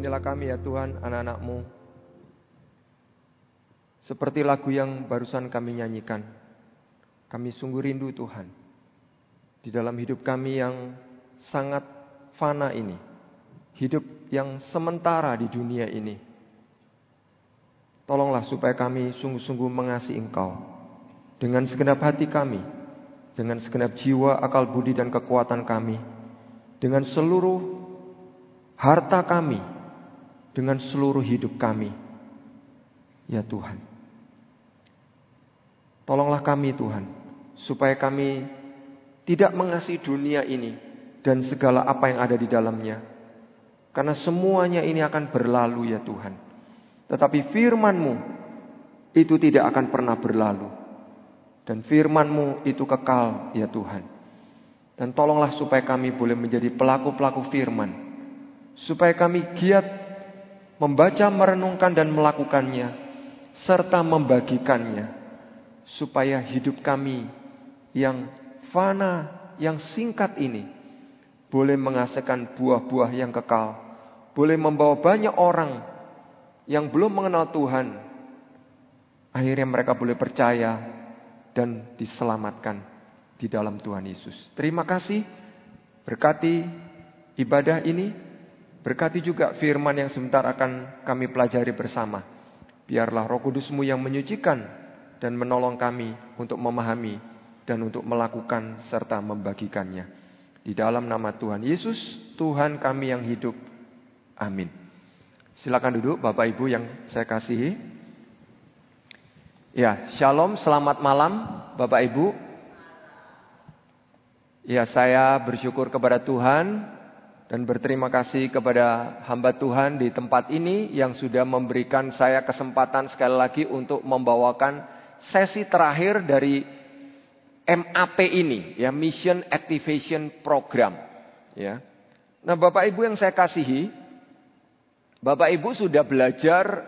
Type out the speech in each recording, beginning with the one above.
Inilah kami ya Tuhan, anak-anak-Mu. Seperti lagu yang barusan kami nyanyikan. Kami sungguh rindu Tuhan. Di dalam hidup kami yang sangat fana ini. Hidup yang sementara di dunia ini. Tolonglah supaya kami sungguh-sungguh mengasihi Engkau. Dengan segenap hati kami. Dengan segenap jiwa, akal budi dan kekuatan kami. Dengan seluruh harta kami. Dengan seluruh hidup kami. Ya Tuhan. Tolonglah kami Tuhan. Supaya kami tidak mengasihi dunia ini. Dan segala apa yang ada di dalamnya. Karena semuanya ini akan berlalu ya Tuhan. Tetapi firman-Mu itu tidak akan pernah berlalu. Dan firman-Mu itu kekal ya Tuhan. Dan tolonglah supaya kami boleh menjadi pelaku-pelaku firman. Supaya kami giat membaca, merenungkan dan melakukannya. Serta membagikannya. Supaya hidup kami yang fana, yang singkat ini. Boleh menghasilkan buah-buah yang kekal. Boleh membawa banyak orang yang belum mengenal Tuhan. Akhirnya mereka boleh percaya dan diselamatkan di dalam Tuhan Yesus. Terima kasih. Berkati ibadah ini. Berkati juga firman yang sebentar akan kami pelajari bersama. Biarlah Roh Kudus-Mu yang menyucikan dan menolong kami untuk memahami dan untuk melakukan serta membagikannya. Di dalam nama Tuhan Yesus, Tuhan kami yang hidup. Amin. Silakan duduk Bapak Ibu yang saya kasihi. Ya, shalom, selamat malam Bapak Ibu. Ya, saya bersyukur kepada Tuhan. Dan berterima kasih kepada hamba Tuhan di tempat ini yang sudah memberikan saya kesempatan sekali lagi untuk membawakan sesi terakhir dari MAP ini, ya, Mission Activation Program. Ya. Nah, Bapak Ibu yang saya kasihi, Bapak Ibu sudah belajar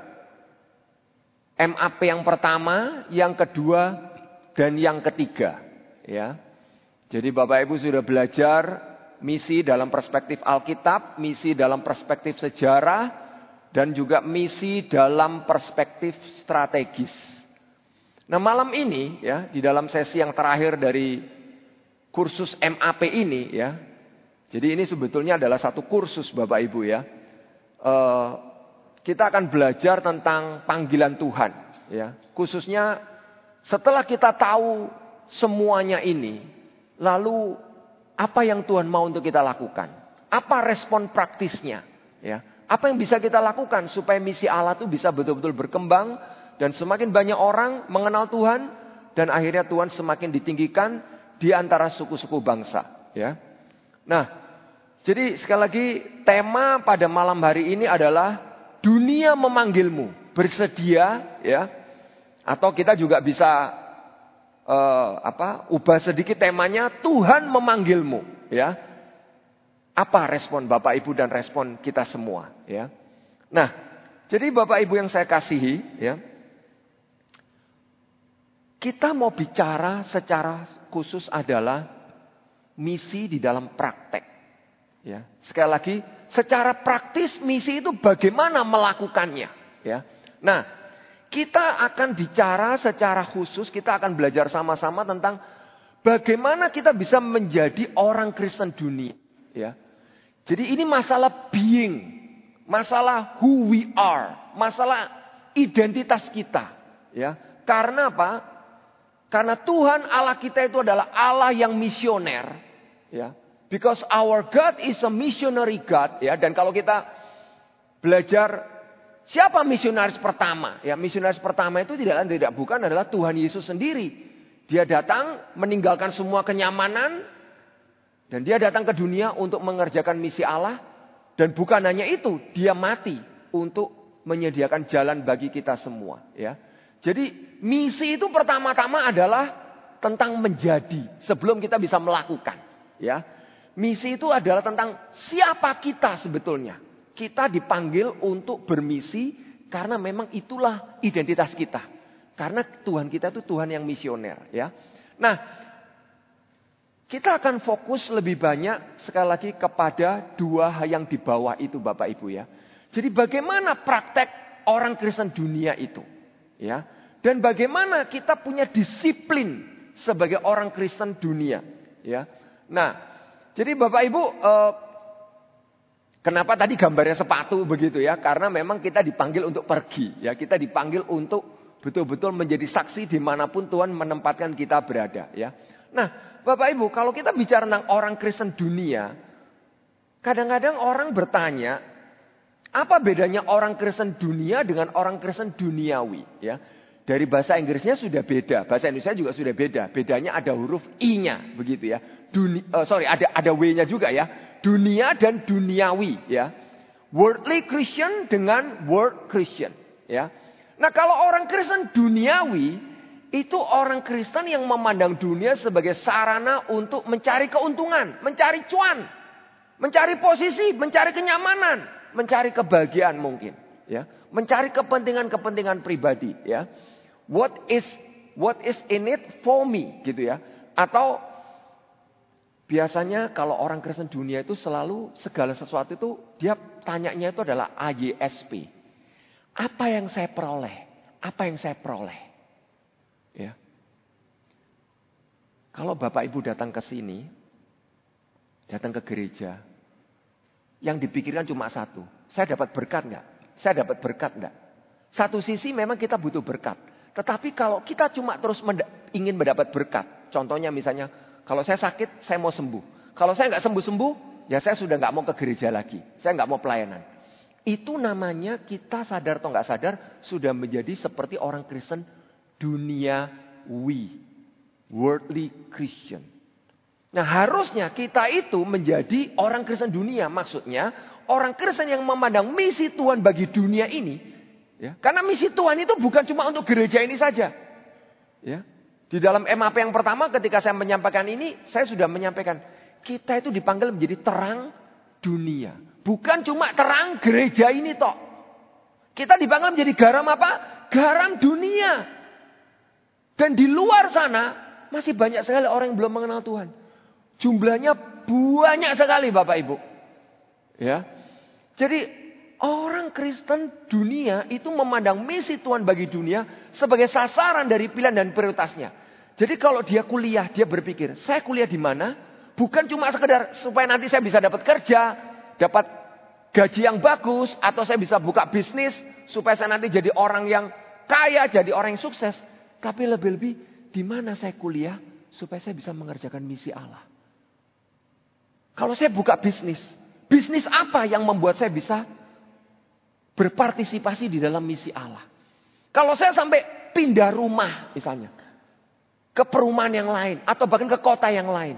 MAP yang pertama, yang kedua, dan yang ketiga. Ya. Jadi Bapak Ibu sudah belajar misi dalam perspektif Alkitab, misi dalam perspektif sejarah, dan juga misi dalam perspektif strategis. Nah malam ini ya di dalam sesi yang terakhir dari kursus MAP ini ya. Jadi ini sebetulnya adalah satu kursus Bapak Ibu ya. Kita akan belajar tentang panggilan Tuhan ya. Khususnya setelah kita tahu semuanya ini, lalu apa yang Tuhan mau untuk kita lakukan? Apa respon praktisnya? Ya, apa yang bisa kita lakukan supaya misi Allah itu bisa betul-betul berkembang dan semakin banyak orang mengenal Tuhan dan akhirnya Tuhan semakin ditinggikan di antara suku-suku bangsa. Ya, nah, jadi sekali lagi tema pada malam hari ini adalah dunia memanggilmu, bersedia, ya, atau kita juga bisa ubah sedikit temanya Tuhan memanggilmu ya. Apa respon Bapak Ibu dan respon kita semua ya. Nah, jadi Bapak Ibu yang saya kasihi ya. Kita mau bicara secara khusus adalah misi di dalam praktek ya. Sekali lagi, secara praktis misi itu bagaimana melakukannya ya. Nah, kita akan bicara secara khusus, kita akan belajar sama-sama tentang bagaimana kita bisa menjadi orang Kristen dunia. Ya. Jadi ini masalah being, masalah who we are, masalah identitas kita. Ya. Karena apa? Karena Tuhan Allah kita itu adalah Allah yang misioner. Ya. Because our God is a missionary God. Ya. Dan kalau kita belajar siapa misionaris pertama? Ya, misionaris pertama itu tidak bukan adalah Tuhan Yesus sendiri. Dia datang meninggalkan semua kenyamanan dan dia datang ke dunia untuk mengerjakan misi Allah dan bukan hanya itu, dia mati untuk menyediakan jalan bagi kita semua, ya. Jadi, misi itu pertama-tama adalah tentang menjadi sebelum kita bisa melakukan, ya. Misi itu adalah tentang siapa kita sebetulnya. Kita dipanggil untuk bermisi karena memang itulah identitas kita. Karena Tuhan kita itu Tuhan yang misioner. Ya. Nah, kita akan fokus lebih banyak sekali lagi kepada dua yang di bawah itu Bapak Ibu ya. Jadi bagaimana praktek orang Kristen dunia itu? Ya. Dan bagaimana kita punya disiplin sebagai orang Kristen dunia? Ya. Nah, jadi Bapak Ibu, kenapa tadi gambarnya sepatu begitu ya? Karena memang kita dipanggil untuk pergi. Ya, kita dipanggil untuk betul-betul menjadi saksi dimanapun Tuhan menempatkan kita berada. Ya. Nah, Bapak Ibu, kalau kita bicara tentang orang Kristen dunia, kadang-kadang orang bertanya, apa bedanya orang Kristen dunia dengan orang Kristen duniawi? Ya, dari bahasa Inggrisnya sudah beda, bahasa Indonesia juga sudah beda. Bedanya ada huruf I-nya, begitu ya. Ada W-nya juga ya. Dunia dan duniawi, ya. Worldly Christian dengan world Christian, ya. Nah, kalau orang Kristen duniawi itu orang Kristen yang memandang dunia sebagai sarana untuk mencari keuntungan, mencari cuan, mencari posisi, mencari kenyamanan. Mencari kebahagiaan mungkin, ya, mencari kepentingan-kepentingan pribadi, ya. What is in it for me, gitu ya. Atau biasanya kalau orang Kristen dunia itu selalu segala sesuatu itu dia tanyanya itu adalah AYSP. Apa yang saya peroleh? Apa yang saya peroleh? Ya. Kalau Bapak Ibu datang ke sini, datang ke gereja, yang dipikirkan cuma satu. Saya dapat berkat enggak? Saya dapat berkat enggak? Satu sisi memang kita butuh berkat. Tetapi kalau kita cuma terus ingin mendapat berkat. Contohnya misalnya, kalau saya sakit, saya mau sembuh. Kalau saya enggak sembuh-sembuh, ya saya sudah enggak mau ke gereja lagi. Saya enggak mau pelayanan. Itu namanya kita sadar atau enggak sadar, sudah menjadi seperti orang Kristen duniawi. Worldly Christian. Nah, harusnya kita itu menjadi orang Kristen dunia. Maksudnya orang Kristen yang memandang misi Tuhan bagi dunia ini. Ya, karena misi Tuhan itu bukan cuma untuk gereja ini saja. Ya, di dalam MAP yang pertama ketika saya menyampaikan ini. Saya sudah menyampaikan. Kita itu dipanggil menjadi terang dunia. Bukan cuma terang gereja ini toh. Kita dipanggil menjadi garam apa? Garam dunia. Dan di luar sana masih banyak sekali orang yang belum mengenal Tuhan. Jumlahnya banyak sekali Bapak Ibu. Ya. Jadi orang Kristen dunia itu memandang misi Tuhan bagi dunia sebagai sasaran dari pilihan dan prioritasnya. Jadi kalau dia kuliah, dia berpikir, saya kuliah di mana? Bukan cuma sekedar supaya nanti saya bisa dapat kerja, dapat gaji yang bagus, atau saya bisa buka bisnis supaya saya nanti jadi orang yang kaya, jadi orang yang sukses. Tapi lebih-lebih di mana saya kuliah supaya saya bisa mengerjakan misi Allah. Kalau saya buka bisnis, bisnis apa yang membuat saya bisa berpartisipasi di dalam misi Allah? Kalau saya sampai pindah rumah misalnya, ke perumahan yang lain, atau bahkan ke kota yang lain.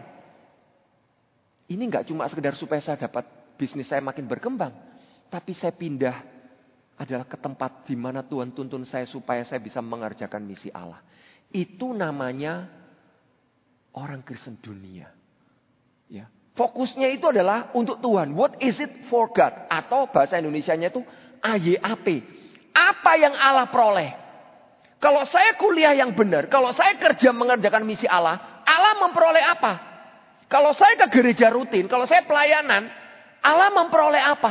Ini nggak cuma sekedar supaya saya dapat bisnis saya makin berkembang. Tapi saya pindah adalah ke tempat di mana Tuhan tuntun saya supaya saya bisa mengerjakan misi Allah. Itu namanya orang Kristen dunia. Ya. Fokusnya itu adalah untuk Tuhan. What is it for God? Atau bahasa Indonesianya itu AYAP. Apa yang Allah peroleh? Kalau saya kuliah yang benar, kalau saya kerja mengerjakan misi Allah, Allah memperoleh apa? Kalau saya ke gereja rutin, kalau saya pelayanan, Allah memperoleh apa?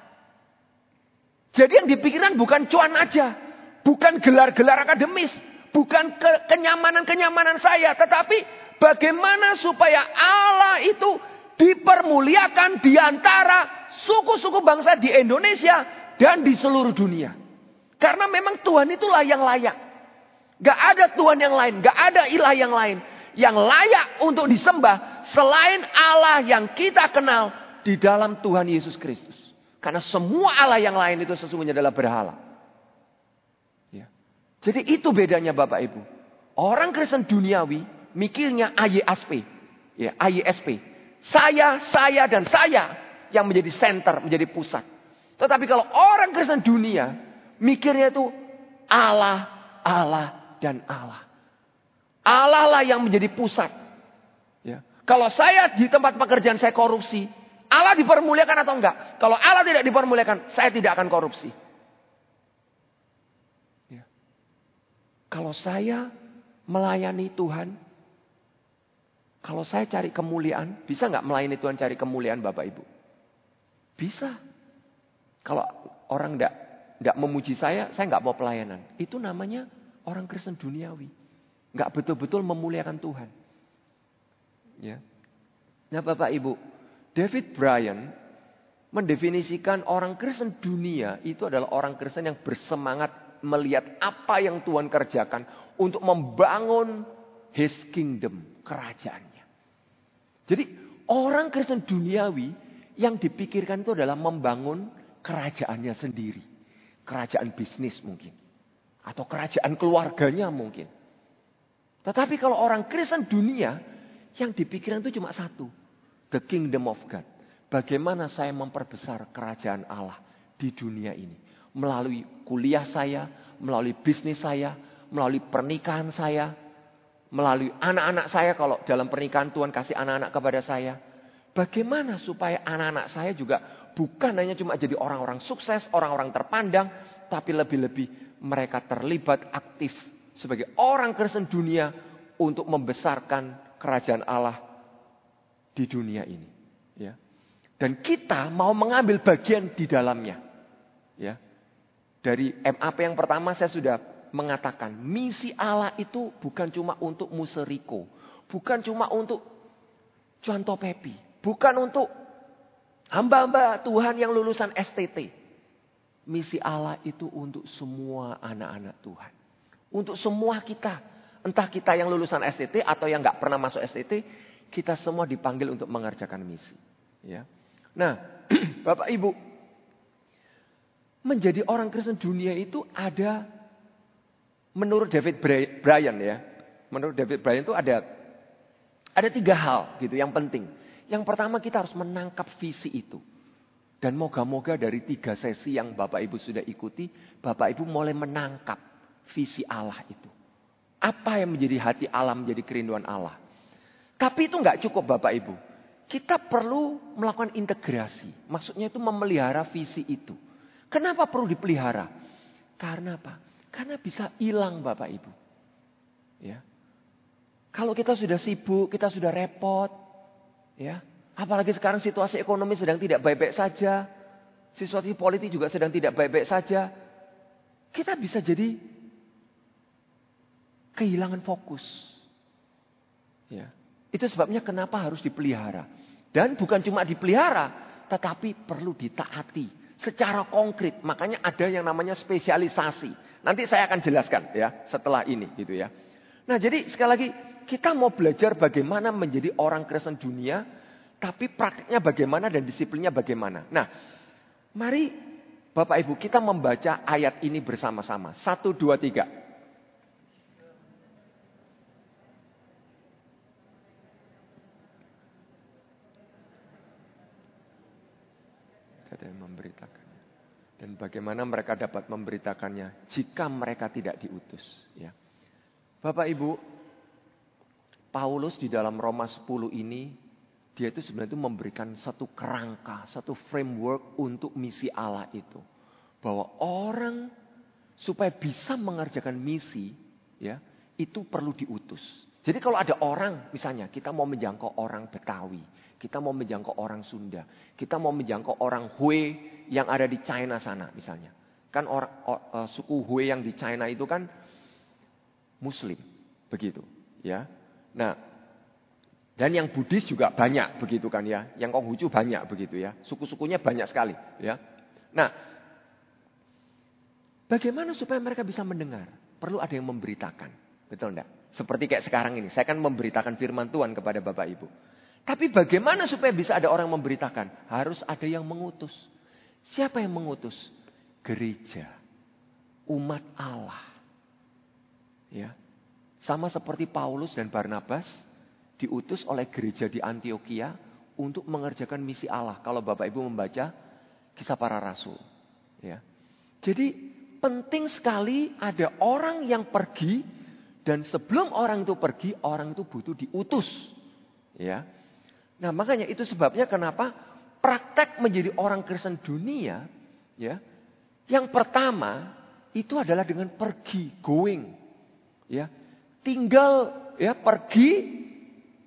Jadi yang dipikirkan bukan cuan aja, bukan gelar-gelar akademis, bukan kenyamanan-kenyamanan saya, tetapi bagaimana supaya Allah itu dipermuliakan di antara suku-suku bangsa di Indonesia dan di seluruh dunia. Karena memang Tuhan itulah yang layak. Gak ada Tuhan yang lain, gak ada ilah yang lain yang layak untuk disembah selain Allah yang kita kenal di dalam Tuhan Yesus Kristus. Karena semua Allah yang lain itu sesungguhnya adalah berhala. Ya. Jadi itu bedanya Bapak Ibu. Orang Kristen duniawi mikirnya AYSP. Ya, AYSP. Saya, dan saya yang menjadi center, menjadi pusat. Tetapi kalau orang Kristen dunia, mikirnya itu Allah, dan Allah. Allah lah yang menjadi pusat. Ya. Kalau saya di tempat pekerjaan saya korupsi, Allah dipermuliakan atau enggak? Kalau Allah tidak dipermuliakan, saya tidak akan korupsi. Ya. Kalau saya melayani Tuhan, kalau saya cari kemuliaan, bisa nggak melayani Tuhan cari kemuliaan Bapak Ibu? Bisa. Kalau orang enggak memuji saya enggak mau pelayanan. Itu namanya orang Kristen duniawi. Enggak betul-betul memuliakan Tuhan. Ya. Nah, Bapak Ibu, David Bryan mendefinisikan orang Kristen dunia itu adalah orang Kristen yang bersemangat melihat apa yang Tuhan kerjakan untuk membangun His kingdom, kerajaannya. Jadi orang Kristen duniawi yang dipikirkan itu adalah membangun kerajaannya sendiri. Kerajaan bisnis mungkin. Atau kerajaan keluarganya mungkin. Tetapi kalau orang Kristen dunia, yang dipikirkan itu cuma satu. The kingdom of God. Bagaimana saya memperbesar kerajaan Allah di dunia ini. Melalui kuliah saya, melalui bisnis saya, melalui pernikahan saya, melalui anak-anak saya. Kalau dalam pernikahan Tuhan kasih anak-anak kepada saya. Bagaimana supaya anak-anak saya juga bukan hanya cuma jadi orang-orang sukses, orang-orang terpandang. Tapi lebih-lebih mereka terlibat aktif sebagai orang Kristen dunia untuk membesarkan kerajaan Allah di dunia ini. Ya. Dan kita mau mengambil bagian di dalamnya. Ya. Dari MAP yang pertama saya sudah mengatakan, misi Allah itu bukan cuma untuk museriko. Bukan cuma untuk cuan topepi. Bukan untuk hamba-hamba Tuhan yang lulusan STT. Misi Allah itu untuk semua anak-anak Tuhan. Untuk semua kita. Entah kita yang lulusan STT atau yang gak pernah masuk STT. Kita semua dipanggil untuk mengerjakan misi. Ya. Nah, Bapak Ibu. Menjadi orang Kristen dunia itu ada. Menurut David Bryan ya. Menurut David Bryan itu ada 3 hal gitu yang penting. Yang pertama kita harus menangkap visi itu. Dan moga-moga dari 3 sesi yang Bapak Ibu sudah ikuti. Bapak Ibu mulai menangkap visi Allah itu. Apa yang menjadi hati Allah, menjadi kerinduan Allah. Tapi itu enggak cukup Bapak Ibu. Kita perlu melakukan integrasi. Maksudnya itu memelihara visi itu. Kenapa perlu dipelihara? Karena apa? Karena bisa hilang Bapak Ibu. Ya. Kalau kita sudah sibuk, kita sudah repot. Ya. Apalagi sekarang situasi ekonomi sedang tidak baik-baik saja. Situasi politik juga sedang tidak baik-baik saja. Kita bisa jadi kehilangan fokus. Ya. Itu sebabnya kenapa harus dipelihara. Dan bukan cuma dipelihara, tetapi perlu ditaati secara konkret. Makanya ada yang namanya spesialisasi. Nanti saya akan jelaskan ya setelah ini gitu ya. Nah, jadi sekali lagi kita mau belajar bagaimana menjadi orang Kristen dunia, tapi praktiknya bagaimana dan disiplinnya bagaimana. Nah, mari Bapak Ibu kita membaca ayat ini bersama-sama. 1, 2, 3. Ada yang memberitakannya. Dan bagaimana mereka dapat memberitakannya jika mereka tidak diutus. Ya. Bapak Ibu, Paulus di dalam Roma 10 ini, dia itu sebenarnya itu memberikan satu kerangka, satu framework untuk misi Allah itu. Bahwa orang supaya bisa mengerjakan misi, ya, itu perlu diutus. Jadi kalau ada orang, misalnya kita mau menjangkau orang Betawi, kita mau menjangkau orang Sunda, kita mau menjangkau orang Hui yang ada di China sana misalnya. Kan suku Hui yang di China itu kan Muslim, begitu, ya. Nah, dan yang Buddhis juga banyak begitu kan ya, yang Konghucu banyak begitu ya, suku-sukunya banyak sekali, ya. Nah, bagaimana supaya mereka bisa mendengar? Perlu ada yang memberitakan, betul enggak? Seperti kayak sekarang ini, saya kan memberitakan firman Tuhan kepada Bapak Ibu. Tapi bagaimana supaya bisa ada orang memberitakan? Harus ada yang mengutus. Siapa yang mengutus? Gereja. Umat Allah. Ya. Sama seperti Paulus dan Barnabas diutus oleh gereja di Antioquia untuk mengerjakan misi Allah. Kalau Bapak Ibu membaca Kisah Para Rasul. Ya. Jadi penting sekali ada orang yang pergi. Dan sebelum orang itu pergi, orang itu butuh diutus. Ya. Nah, makanya itu sebabnya kenapa praktek menjadi orang Kristen dunia, ya. Yang pertama itu adalah dengan pergi, going. Ya. Tinggal ya pergi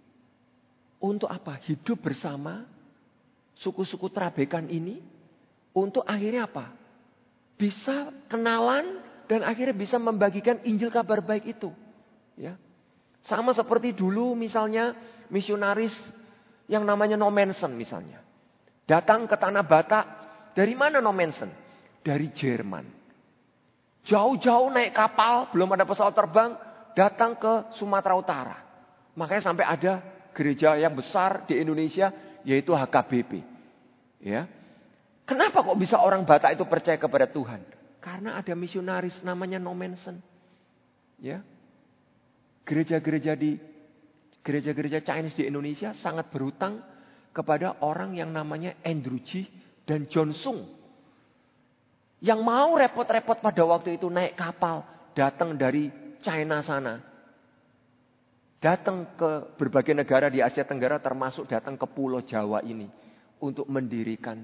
untuk apa? Hidup bersama suku-suku Trabekan ini untuk akhirnya apa? Bisa kenalan dan akhirnya bisa membagikan Injil kabar baik itu. Ya. Sama seperti dulu misalnya misionaris yang namanya Nommensen misalnya. Datang ke Tanah Batak. Dari mana Nommensen? Dari Jerman. Jauh-jauh naik kapal, belum ada pesawat terbang, datang ke Sumatera Utara. Makanya sampai ada gereja yang besar di Indonesia, yaitu HKBP. Ya. Kenapa kok bisa orang Batak itu percaya kepada Tuhan? Karena ada misionaris namanya Nommensen. Ya. Gereja-gereja Chinese di Indonesia sangat berhutang kepada orang yang namanya Andrew G. dan John Sung. Yang mau repot-repot pada waktu itu naik kapal. Datang dari China sana. Datang ke berbagai negara di Asia Tenggara termasuk datang ke Pulau Jawa ini. Untuk mendirikan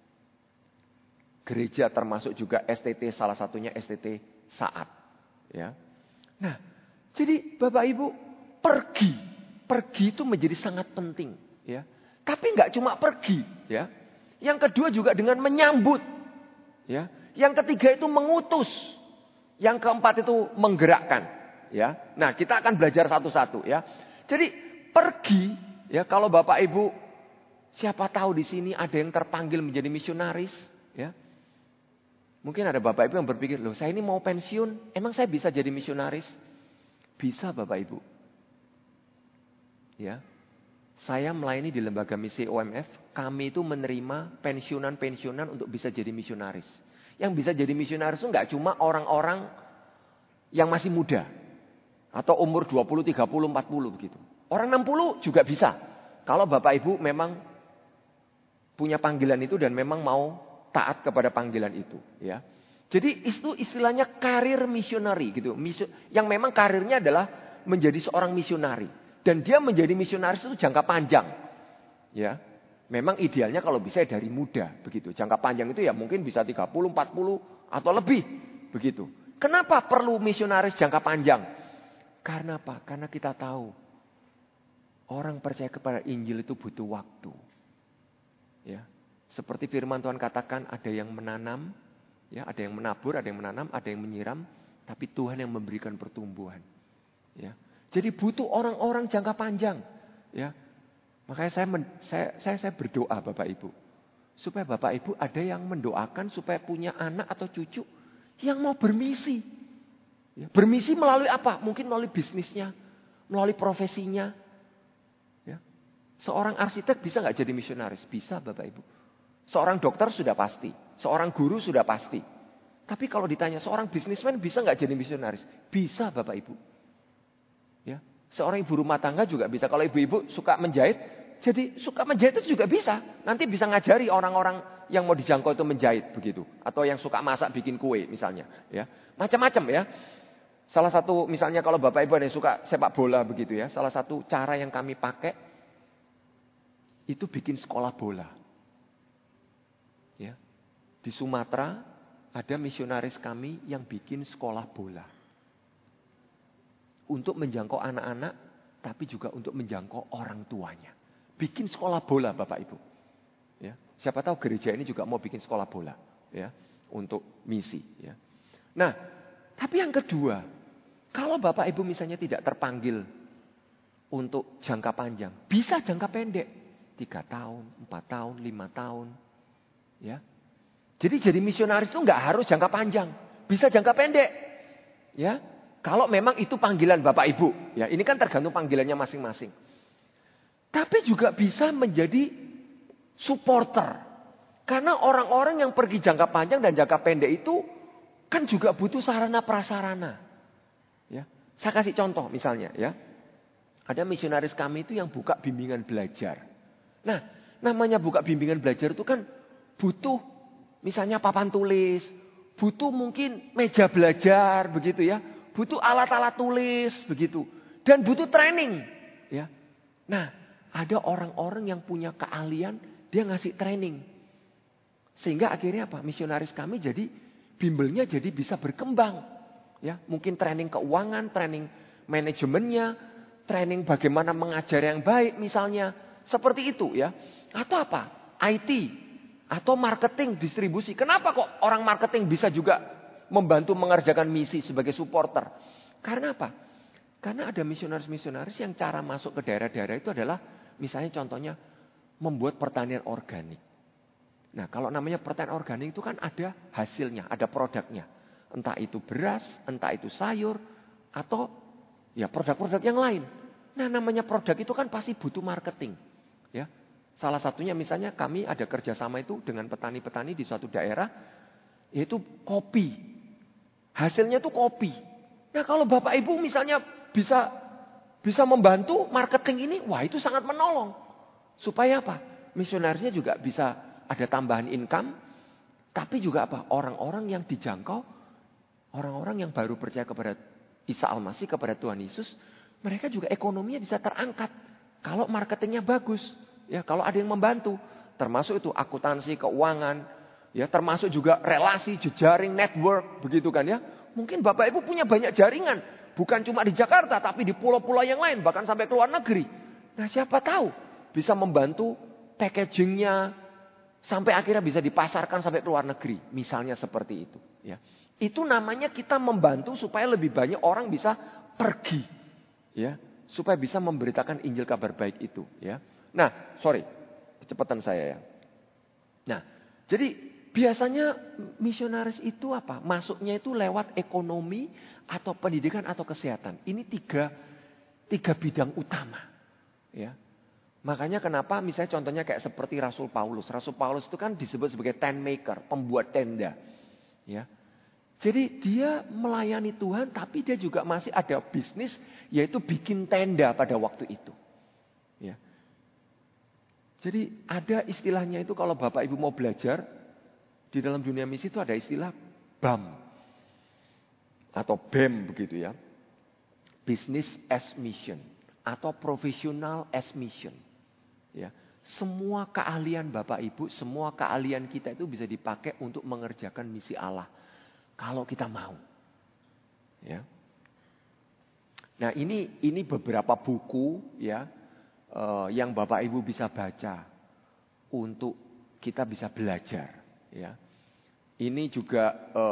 gereja termasuk juga STT. Salah satunya STT Saat. Ya. Nah, jadi Bapak Ibu pergi. Pergi itu menjadi sangat penting. Ya. Tapi nggak cuma pergi. Ya. Yang kedua juga dengan menyambut. Ya. Yang ketiga itu mengutus. Yang keempat itu menggerakkan. Ya. Nah, kita akan belajar satu-satu ya. Jadi pergi ya, kalau Bapak Ibu siapa tahu di sini ada yang terpanggil menjadi misionaris ya. Mungkin ada Bapak Ibu yang berpikir, "Loh, saya ini mau pensiun, emang saya bisa jadi misionaris?" Bisa Bapak Ibu. Ya. Saya melayani di lembaga misi OMF, kami itu menerima pensiunan-pensiunan untuk bisa jadi misionaris. Yang bisa jadi misionaris itu enggak cuma orang-orang yang masih muda. Atau umur 20, 30, 40 begitu. Orang 60 juga bisa. Kalau Bapak Ibu memang punya panggilan itu dan memang mau taat kepada panggilan itu. Ya. Jadi itu istilahnya karir misionari gitu. Yang memang karirnya adalah menjadi seorang misionari. Dan dia menjadi misionaris itu jangka panjang. Ya. Memang idealnya kalau bisa dari muda begitu. Jangka panjang itu ya mungkin bisa 30, 40 atau lebih begitu. Kenapa perlu misionaris jangka panjang? Karena apa? Karena kita tahu orang percaya kepada Injil itu butuh waktu. Ya. Seperti firman Tuhan katakan, ada yang menanam, ya, ada yang menabur, ada yang menanam, ada yang menyiram, tapi Tuhan yang memberikan pertumbuhan. Ya. Jadi butuh orang-orang jangka panjang, ya. Makanya saya berdoa Bapak Ibu. Supaya Bapak Ibu ada yang mendoakan supaya punya anak atau cucu yang mau bermisi. Ya, bermisi melalui apa? Mungkin melalui bisnisnya, melalui profesinya. Ya. Seorang arsitek bisa gak jadi misionaris? Bisa Bapak Ibu. Seorang dokter sudah pasti. Seorang guru sudah pasti. Tapi kalau ditanya seorang bisnismen bisa gak jadi misionaris? Bisa Bapak Ibu. Ya. Seorang ibu rumah tangga juga bisa. Kalau ibu-ibu suka menjahit, jadi suka menjahit itu juga bisa. Nanti bisa ngajari orang-orang yang mau dijangkau itu menjahit begitu. Atau yang suka masak bikin kue misalnya. Ya. Macam-macam ya. Salah satu misalnya kalau Bapak Ibu ada yang suka sepak bola begitu ya. Salah satu cara yang kami pakai itu bikin sekolah bola. Ya. Di Sumatera ada misionaris kami yang bikin sekolah bola. Untuk menjangkau anak-anak, tapi juga untuk menjangkau orang tuanya. Bikin sekolah bola Bapak Ibu. Ya. Siapa tahu gereja ini juga mau bikin sekolah bola. Ya. Untuk misi. Ya. Nah, tapi yang kedua, kalau Bapak Ibu misalnya tidak terpanggil untuk jangka panjang, bisa jangka pendek. 3 tahun, 4 tahun, 5 tahun. Ya. Jadi misionaris itu nggak harus jangka panjang. Bisa jangka pendek. Ya. Kalau memang itu panggilan Bapak Ibu. Ya, ini kan tergantung panggilannya masing-masing. Tapi juga bisa menjadi supporter. Karena orang-orang yang pergi jangka panjang dan jangka pendek itu kan juga butuh sarana prasarana. Ya. Saya kasih contoh misalnya ya. Ada misionaris kami itu yang buka bimbingan belajar. Nah, namanya buka bimbingan belajar itu kan butuh misalnya papan tulis, butuh mungkin meja belajar begitu ya. Butuh alat-alat tulis begitu. Dan butuh training. Ya. Nah, ada orang-orang yang punya keahlian, dia ngasih training. Sehingga akhirnya apa? Misionaris kami jadi bimbelnya jadi bisa berkembang. Ya, mungkin training keuangan, training manajemennya, training bagaimana mengajar yang baik misalnya. Seperti itu ya. Atau apa? IT. Atau marketing, distribusi. Kenapa kok orang marketing bisa juga membantu mengerjakan misi sebagai supporter? Karena apa? Karena ada misionaris-misionaris yang cara masuk ke daerah-daerah itu adalah misalnya contohnya membuat pertanian organik. Nah kalau namanya pertanian organik itu kan ada hasilnya, ada produknya. Entah itu beras, entah itu sayur, atau ya produk-produk yang lain. Nah namanya produk itu kan pasti butuh marketing. Ya. Salah satunya misalnya kami ada kerjasama itu dengan petani-petani di suatu daerah, yaitu kopi. Hasilnya itu kopi. Nah kalau Bapak Ibu misalnya bisa membantu marketing ini, wah itu sangat menolong. Supaya apa? Misionarisnya juga bisa ada tambahan income, tapi juga apa? Orang-orang yang dijangkau, orang-orang yang baru percaya kepada Isa Al-Masih, kepada Tuhan Yesus, mereka juga ekonominya bisa terangkat. Kalau marketingnya bagus. Ya, kalau ada yang membantu, termasuk itu akuntansi, keuangan, ya, termasuk juga relasi, jejaring, network, begitu kan ya. Mungkin Bapak Ibu punya banyak jaringan, bukan cuma di Jakarta, tapi di pulau-pulau yang lain, bahkan sampai ke luar negeri. Nah, siapa tahu bisa membantu packagingnya sampai akhirnya bisa dipasarkan sampai ke luar negeri, misalnya seperti itu. Ya, itu namanya kita membantu supaya lebih banyak orang bisa pergi, ya, supaya bisa memberitakan Injil kabar baik itu, ya. Nah, sorry, kecepatan saya ya. Nah, jadi biasanya misionaris itu apa? Masuknya itu lewat ekonomi atau pendidikan atau kesehatan. Ini tiga bidang utama. Ya. Makanya kenapa misalnya contohnya kayak seperti Rasul Paulus. Rasul Paulus itu kan disebut sebagai tent maker, pembuat tenda. Ya. Jadi dia melayani Tuhan tapi dia juga masih ada bisnis yaitu bikin tenda pada waktu itu. Ya. Jadi ada istilahnya itu kalau Bapak Ibu mau belajar di dalam dunia misi itu ada istilah BAM atau BEM begitu ya. Business as mission atau professional as mission. Ya. Semua keahlian Bapak Ibu, semua keahlian kita itu bisa dipakai untuk mengerjakan misi Allah. Kalau kita mau. Ya. Nah, ini beberapa buku ya. Yang Bapak Ibu bisa baca untuk kita bisa belajar, ya. Ini juga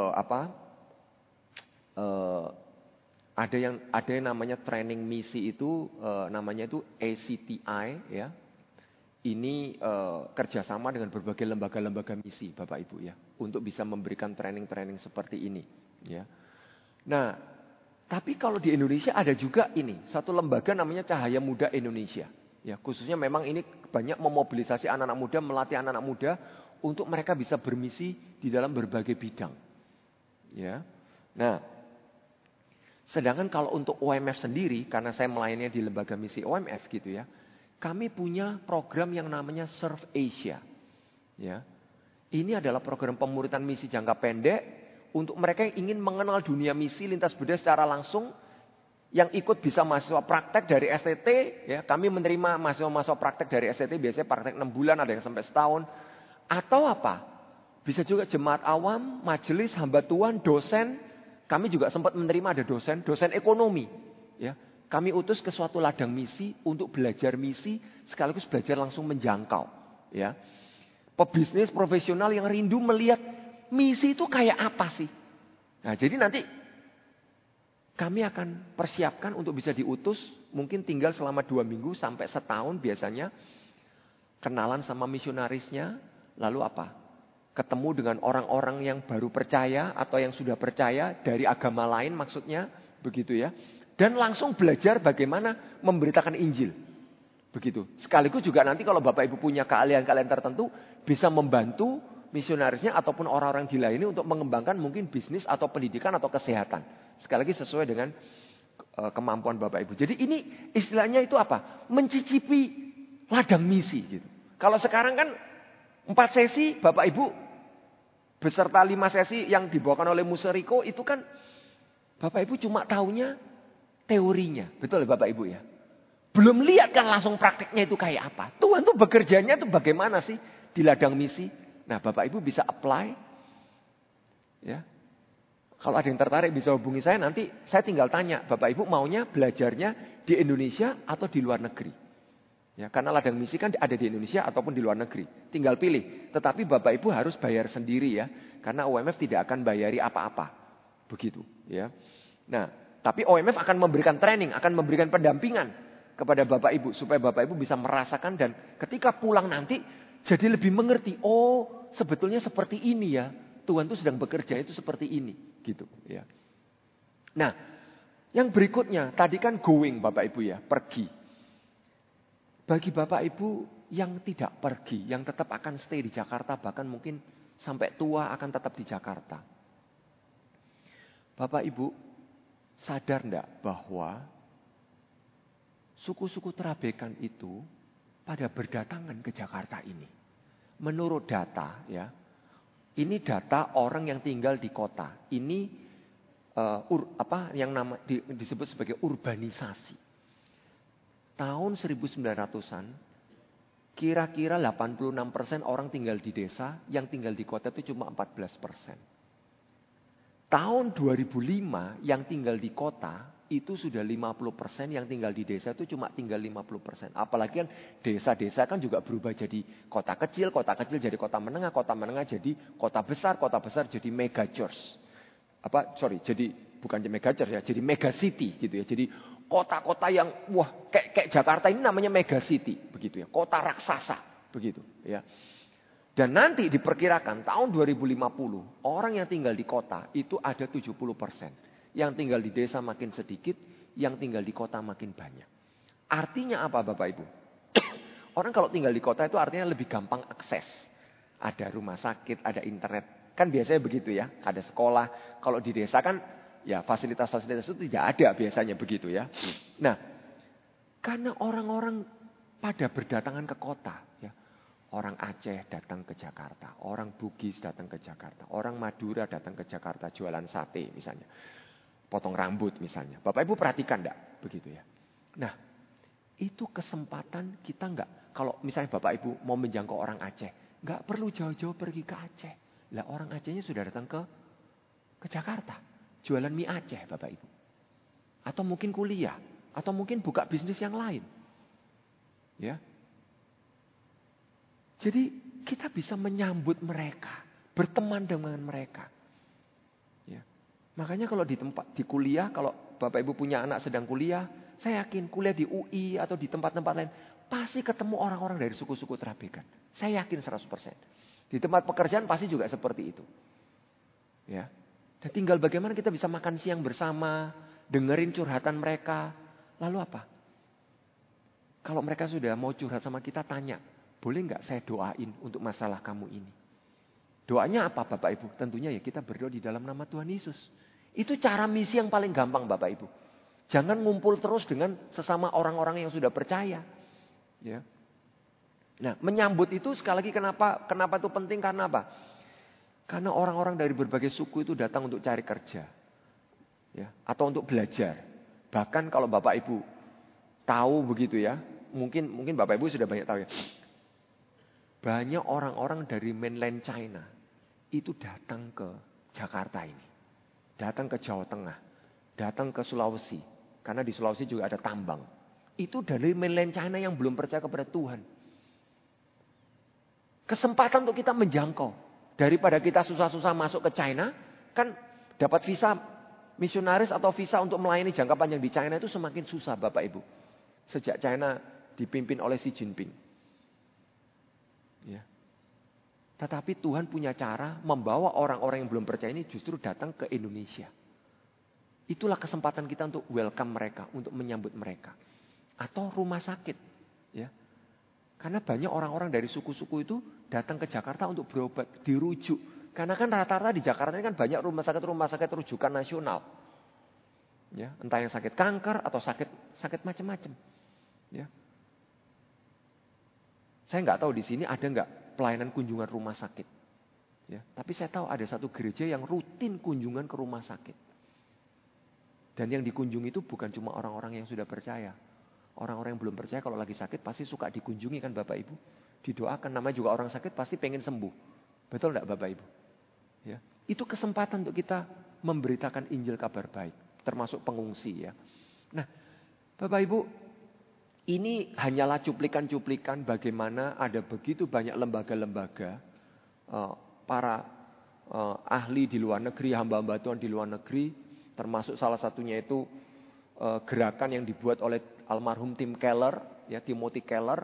ada yang namanya training misi itu namanya itu ACTI, ya. Ini kerjasama dengan berbagai lembaga-lembaga misi, Bapak Ibu ya, untuk bisa memberikan training-training seperti ini, ya. Nah, tapi kalau di Indonesia ada juga ini satu lembaga namanya Cahaya Muda Indonesia. Ya, khususnya memang ini banyak memobilisasi anak-anak muda, melatih anak-anak muda untuk mereka bisa bermisi di dalam berbagai bidang. Ya. Nah, sedangkan kalau untuk OMF sendiri, karena saya melayani di lembaga misi OMF gitu ya, kami punya program yang namanya Serve Asia. Ya. Ini adalah program pemuritan misi jangka pendek untuk mereka yang ingin mengenal dunia misi lintas budaya secara langsung. Yang ikut bisa mahasiswa praktek dari STT, ya, kami menerima mahasiswa praktek dari STT, biasanya praktek 6 bulan, ada yang sampai setahun. Atau apa? Bisa juga jemaat awam, majelis, hamba Tuhan, dosen. Kami juga sempat menerima ada dosen ekonomi. Ya. Kami utus ke suatu ladang misi untuk belajar misi, sekaligus belajar langsung menjangkau. Ya. Pebisnis profesional yang rindu melihat misi itu kayak apa sih? Nah, jadi nanti kami akan persiapkan untuk bisa diutus, mungkin tinggal selama 2 minggu sampai setahun biasanya. Kenalan sama misionarisnya, lalu apa? Ketemu dengan orang-orang yang baru percaya atau yang sudah percaya dari agama lain maksudnya, begitu ya. Dan langsung belajar bagaimana memberitakan Injil. Begitu. Sekaligus juga nanti kalau Bapak Ibu punya keahlian-keahlian tertentu, bisa membantu misionarisnya ataupun orang-orang di lainnya untuk mengembangkan mungkin bisnis atau pendidikan atau kesehatan. Sekali lagi sesuai dengan kemampuan Bapak Ibu. Jadi ini istilahnya itu apa? Mencicipi ladang misi gitu. Kalau sekarang kan 4 sesi Bapak Ibu beserta 5 sesi yang dibawakan oleh Museriko itu kan Bapak Ibu cuma taunya teorinya. Betul ya Bapak Ibu ya? Belum lihat kan langsung prakteknya itu kayak apa. Tuhan tuh bekerjanya tuh bagaimana sih di ladang misi. Nah Bapak Ibu bisa apply. Ya. Kalau ada yang tertarik bisa hubungi saya, nanti saya tinggal tanya. Bapak Ibu maunya belajarnya di Indonesia atau di luar negeri. Ya, karena ladang misi kan ada di Indonesia ataupun di luar negeri. Tinggal pilih. Tetapi Bapak Ibu harus bayar sendiri ya. Karena OMF tidak akan bayari apa-apa. Begitu ya. Nah, tapi OMF akan memberikan training, akan memberikan pendampingan kepada Bapak Ibu. Supaya Bapak Ibu bisa merasakan dan ketika pulang nanti jadi lebih mengerti. Oh, sebetulnya seperti ini ya. Tuhan itu sedang bekerja itu seperti ini. Gitu ya. Nah, yang berikutnya. Tadi kan going Bapak Ibu ya. Pergi. Bagi Bapak Ibu yang tidak pergi, yang tetap akan stay di Jakarta, bahkan mungkin sampai tua akan tetap di Jakarta. Bapak Ibu sadar enggak bahwa suku-suku Trabekan itu pada berdatangan ke Jakarta ini. Menurut data ya, ini data orang yang tinggal di kota. Ini yang disebut sebagai urbanisasi. Tahun 1900-an, kira-kira 86% orang tinggal di desa, yang tinggal di kota itu cuma 14%. Tahun 2005, yang tinggal di kota, itu sudah 50%, yang tinggal di desa itu cuma tinggal 50%. Apalagi kan desa-desa kan juga berubah jadi kota kecil jadi kota menengah jadi kota besar jadi mega church. Jadi bukan mega church ya, jadi mega city gitu ya. Jadi kota-kota yang kayak Jakarta ini namanya mega city begitu ya, kota raksasa begitu ya. Dan nanti diperkirakan tahun 2050 orang yang tinggal di kota itu ada 70%. Yang tinggal di desa makin sedikit, yang tinggal di kota makin banyak. Artinya apa Bapak Ibu? Orang kalau tinggal di kota itu artinya lebih gampang akses. Ada rumah sakit, ada internet. Kan biasanya begitu ya, ada sekolah. Kalau di desa kan ya fasilitas-fasilitas itu tidak ada biasanya begitu ya. Nah, karena orang-orang pada berdatangan ke kota ya. Orang Aceh datang ke Jakarta, orang Bugis datang ke Jakarta, orang Madura datang ke Jakarta jualan sate misalnya. Potong rambut misalnya. Bapak Ibu perhatikan enggak begitu ya. Nah, itu kesempatan kita enggak. Kalau misalnya Bapak Ibu mau menjangkau orang Aceh, enggak perlu jauh-jauh pergi ke Aceh. Lah orang Acehnya sudah datang ke Jakarta. Jualan mie Aceh Bapak Ibu. Atau mungkin kuliah. Atau mungkin buka bisnis yang lain. Ya. Jadi kita bisa menyambut mereka. Berteman dengan mereka. Ya. Makanya kalau di kuliah, kalau Bapak Ibu punya anak sedang kuliah. Saya yakin kuliah di UI atau di tempat-tempat lain. Pasti ketemu orang-orang dari suku-suku Trabekan. Saya yakin 100%. Di tempat pekerjaan pasti juga seperti itu. Ya. Dan tinggal bagaimana kita bisa makan siang bersama, dengerin curhatan mereka. Lalu apa? Kalau mereka sudah mau curhat sama kita, tanya, boleh nggak saya doain untuk masalah kamu ini? Doanya apa Bapak Ibu? Tentunya ya kita berdoa di dalam nama Tuhan Yesus. Itu cara misi yang paling gampang Bapak Ibu. Jangan ngumpul terus dengan sesama orang-orang yang sudah percaya. Ya. Nah, menyambut itu sekali lagi kenapa itu penting? Karena apa? Karena orang-orang dari berbagai suku itu datang untuk cari kerja. Ya, atau untuk belajar. Bahkan kalau Bapak Ibu tahu begitu ya. Mungkin Bapak Ibu sudah banyak tahu ya. Banyak orang-orang dari mainland China. Itu datang ke Jakarta ini. Datang ke Jawa Tengah. Datang ke Sulawesi. Karena di Sulawesi juga ada tambang. Itu dari mainland China yang belum percaya kepada Tuhan. Kesempatan untuk kita menjangkau. Daripada kita susah-susah masuk ke China, kan dapat visa misionaris atau visa untuk melayani jangka panjang di China itu semakin susah Bapak Ibu. Sejak China dipimpin oleh Xi Jinping. Ya. Tetapi Tuhan punya cara membawa orang-orang yang belum percaya ini justru datang ke Indonesia. Itulah kesempatan kita untuk welcome mereka, untuk menyambut mereka. Atau rumah sakit. Ya. Karena banyak orang-orang dari suku-suku itu datang ke Jakarta untuk berobat, dirujuk. Karena kan rata-rata di Jakarta ini kan banyak rumah sakit rujukan nasional. Ya, entah yang sakit kanker atau sakit macam-macam. Ya. Saya nggak tahu di sini ada nggak pelayanan kunjungan rumah sakit. Ya, tapi saya tahu ada satu gereja yang rutin kunjungan ke rumah sakit. Dan yang dikunjungi itu bukan cuma orang-orang yang sudah percaya. Orang-orang yang belum percaya kalau lagi sakit pasti suka dikunjungi kan Bapak Ibu. Didoakan, namanya juga orang sakit pasti pengen sembuh. Betul enggak Bapak Ibu? Ya. Itu kesempatan untuk kita memberitakan Injil kabar baik. Termasuk pengungsi ya. Nah Bapak Ibu, Ini hanyalah cuplikan-cuplikan bagaimana ada begitu banyak lembaga-lembaga, para ahli di luar negeri, hamba-hamba Tuhan di luar negeri, termasuk salah satunya itu gerakan yang dibuat oleh almarhum Tim Keller, ya Timothy Keller,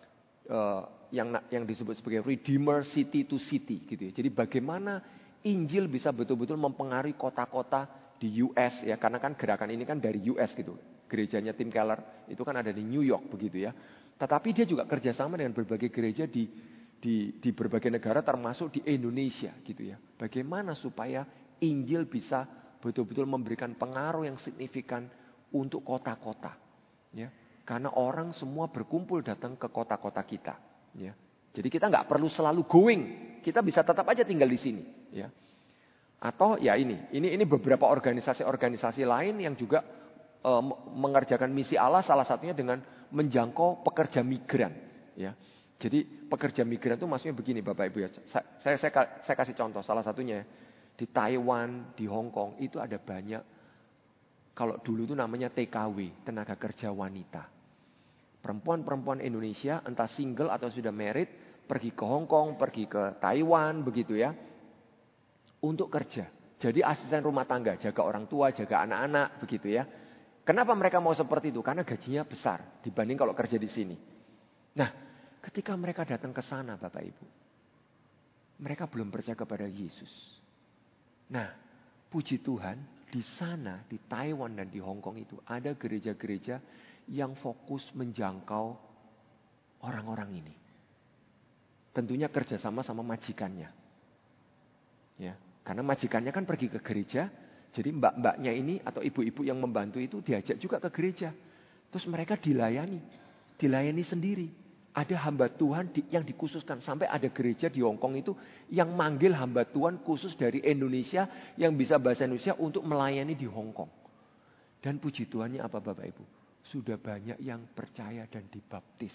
yang disebut sebagai Redeemer City to City, gitu ya. Jadi bagaimana Injil bisa betul-betul mempengaruhi kota-kota di US, ya, karena kan gerakan ini kan dari US gitu. Gerejanya Tim Keller itu kan ada di New York begitu ya. Tetapi dia juga kerjasama dengan berbagai gereja di berbagai negara termasuk di Indonesia gitu ya. Bagaimana supaya Injil bisa betul-betul memberikan pengaruh yang signifikan untuk kota-kota, ya. Karena orang semua berkumpul datang ke kota-kota kita, ya. Jadi kita nggak perlu selalu going, kita bisa tetap aja tinggal di sini, ya. Atau ya ini beberapa organisasi-organisasi lain yang juga mengerjakan misi Allah, salah satunya dengan menjangkau pekerja migran, ya. Jadi pekerja migran itu maksudnya begini Bapak Ibu ya. Saya kasih contoh, salah satunya di Taiwan, di Hong Kong itu ada banyak. Kalau dulu itu namanya TKW, tenaga kerja wanita. Perempuan-perempuan Indonesia entah single atau sudah married, pergi ke Hong Kong, pergi ke Taiwan begitu ya. Untuk kerja. Jadi asisten rumah tangga, jaga orang tua, jaga anak-anak begitu ya. Kenapa mereka mau seperti itu? Karena gajinya besar dibanding kalau kerja di sini. Nah, ketika mereka datang ke sana Bapak Ibu, mereka belum percaya kepada Yesus. Nah, puji Tuhan, di sana, di Taiwan dan di Hong Kong itu ada gereja-gereja yang fokus menjangkau orang-orang ini. Tentunya kerjasama sama majikannya. Ya, karena majikannya kan pergi ke gereja, jadi mbak-mbaknya ini atau ibu-ibu yang membantu itu diajak juga ke gereja. Terus mereka dilayani sendiri. Ada hamba Tuhan yang dikhususkan. Sampai ada gereja di Hong Kong itu yang manggil hamba Tuhan khusus dari Indonesia yang bisa bahasa Indonesia untuk melayani di Hong Kong. Dan puji Tuhannya apa Bapak Ibu? Sudah banyak yang percaya dan dibaptis.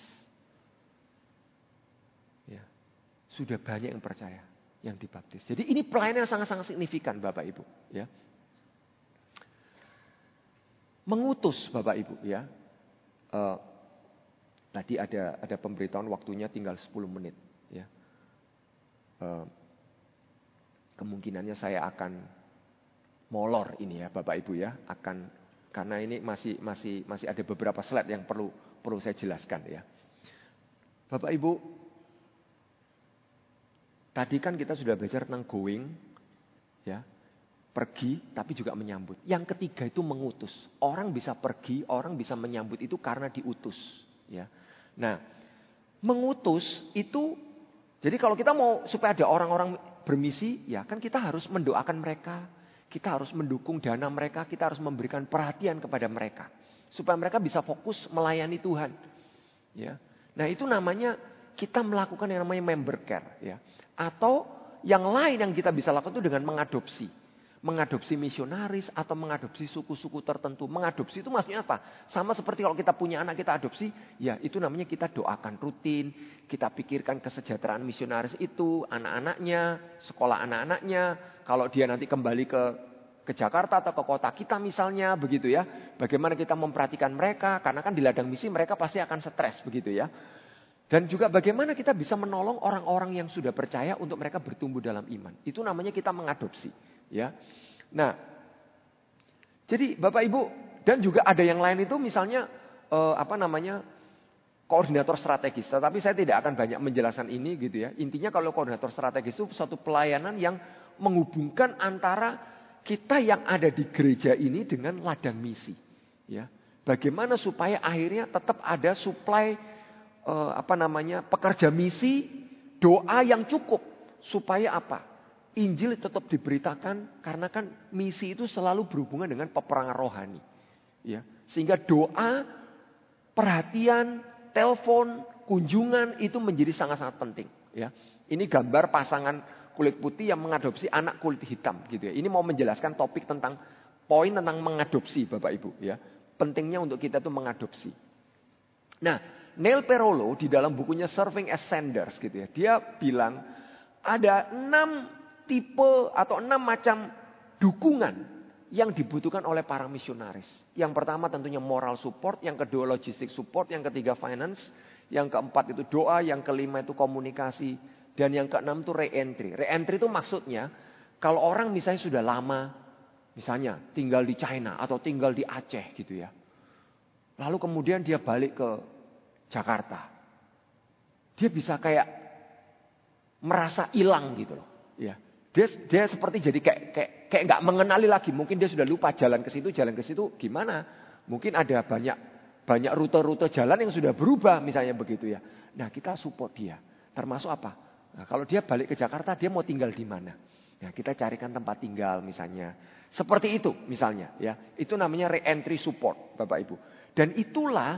Ya, sudah banyak yang percaya, yang dibaptis. Jadi ini pelayanan yang sangat-sangat signifikan Bapak Ibu. Ya. Mengutus Bapak Ibu ya. Tadi ada pemberitahuan waktunya tinggal 10 menit. Ya. Kemungkinannya saya akan molor ini ya Bapak Ibu ya. Karena ini masih ada beberapa slide yang perlu saya jelaskan ya. Bapak Ibu, tadi kan kita sudah belajar tentang going, ya, pergi tapi juga menyambut. Yang ketiga itu mengutus. Orang bisa pergi, orang bisa menyambut itu karena diutus. Ya. Nah, mengutus itu, jadi kalau kita mau supaya ada orang-orang bermisi, ya kan kita harus mendoakan mereka, kita harus mendukung dana mereka, kita harus memberikan perhatian kepada mereka, supaya mereka bisa fokus melayani Tuhan. Ya, nah itu namanya kita melakukan yang namanya member care, ya. Atau yang lain yang kita bisa lakukan itu dengan mengadopsi misionaris atau mengadopsi suku-suku tertentu. Mengadopsi itu maksudnya apa? Sama seperti kalau kita punya anak kita adopsi, ya itu namanya kita doakan rutin, kita pikirkan kesejahteraan misionaris itu, anak-anaknya, sekolah anak-anaknya, kalau dia nanti kembali ke Jakarta atau ke kota kita misalnya, begitu ya. Bagaimana kita memperhatikan mereka, karena kan di ladang misi mereka pasti akan stres, begitu ya. Dan juga bagaimana kita bisa menolong orang-orang yang sudah percaya untuk mereka bertumbuh dalam iman. Itu namanya kita mengadopsi. Ya, nah, jadi Bapak Ibu dan juga ada yang lain itu misalnya koordinator strategis. Tetapi saya tidak akan banyak menjelaskan ini gitu ya. Intinya kalau koordinator strategis itu suatu pelayanan yang menghubungkan antara kita yang ada di gereja ini dengan ladang misi. Ya, bagaimana supaya akhirnya tetap ada supply pekerja misi, doa yang cukup supaya apa? Injil tetap diberitakan karena kan misi itu selalu berhubungan dengan peperangan rohani. Ya, sehingga doa, perhatian, telepon, kunjungan itu menjadi sangat-sangat penting. Ya, ini gambar pasangan kulit putih yang mengadopsi anak kulit hitam gitu ya. Ini mau menjelaskan topik tentang poin tentang mengadopsi Bapak Ibu ya. Pentingnya untuk kita tuh mengadopsi. Nah, Neil Perolo di dalam bukunya Serving as Senders gitu ya. Dia bilang ada 6 tipe atau 6 macam dukungan yang dibutuhkan oleh para misionaris. Yang pertama tentunya moral support, yang kedua logistik support, yang ketiga finance, yang keempat itu doa, yang kelima itu komunikasi, dan yang keenam itu re-entry. Re-entry itu maksudnya kalau orang misalnya sudah lama, misalnya tinggal di China atau tinggal di Aceh gitu ya. Lalu kemudian dia balik ke Jakarta. Dia bisa kayak merasa hilang gitu loh. Ya. Dia seperti jadi kayak nggak mengenali lagi. Mungkin dia sudah lupa jalan ke situ gimana? Mungkin ada banyak rute-rute jalan yang sudah berubah misalnya begitu ya. Nah, kita support dia. Termasuk apa? Nah, kalau dia balik ke Jakarta, dia mau tinggal di mana? Nah, kita carikan tempat tinggal misalnya. Seperti itu misalnya ya. Itu namanya re-entry support, Bapak Ibu. Dan itulah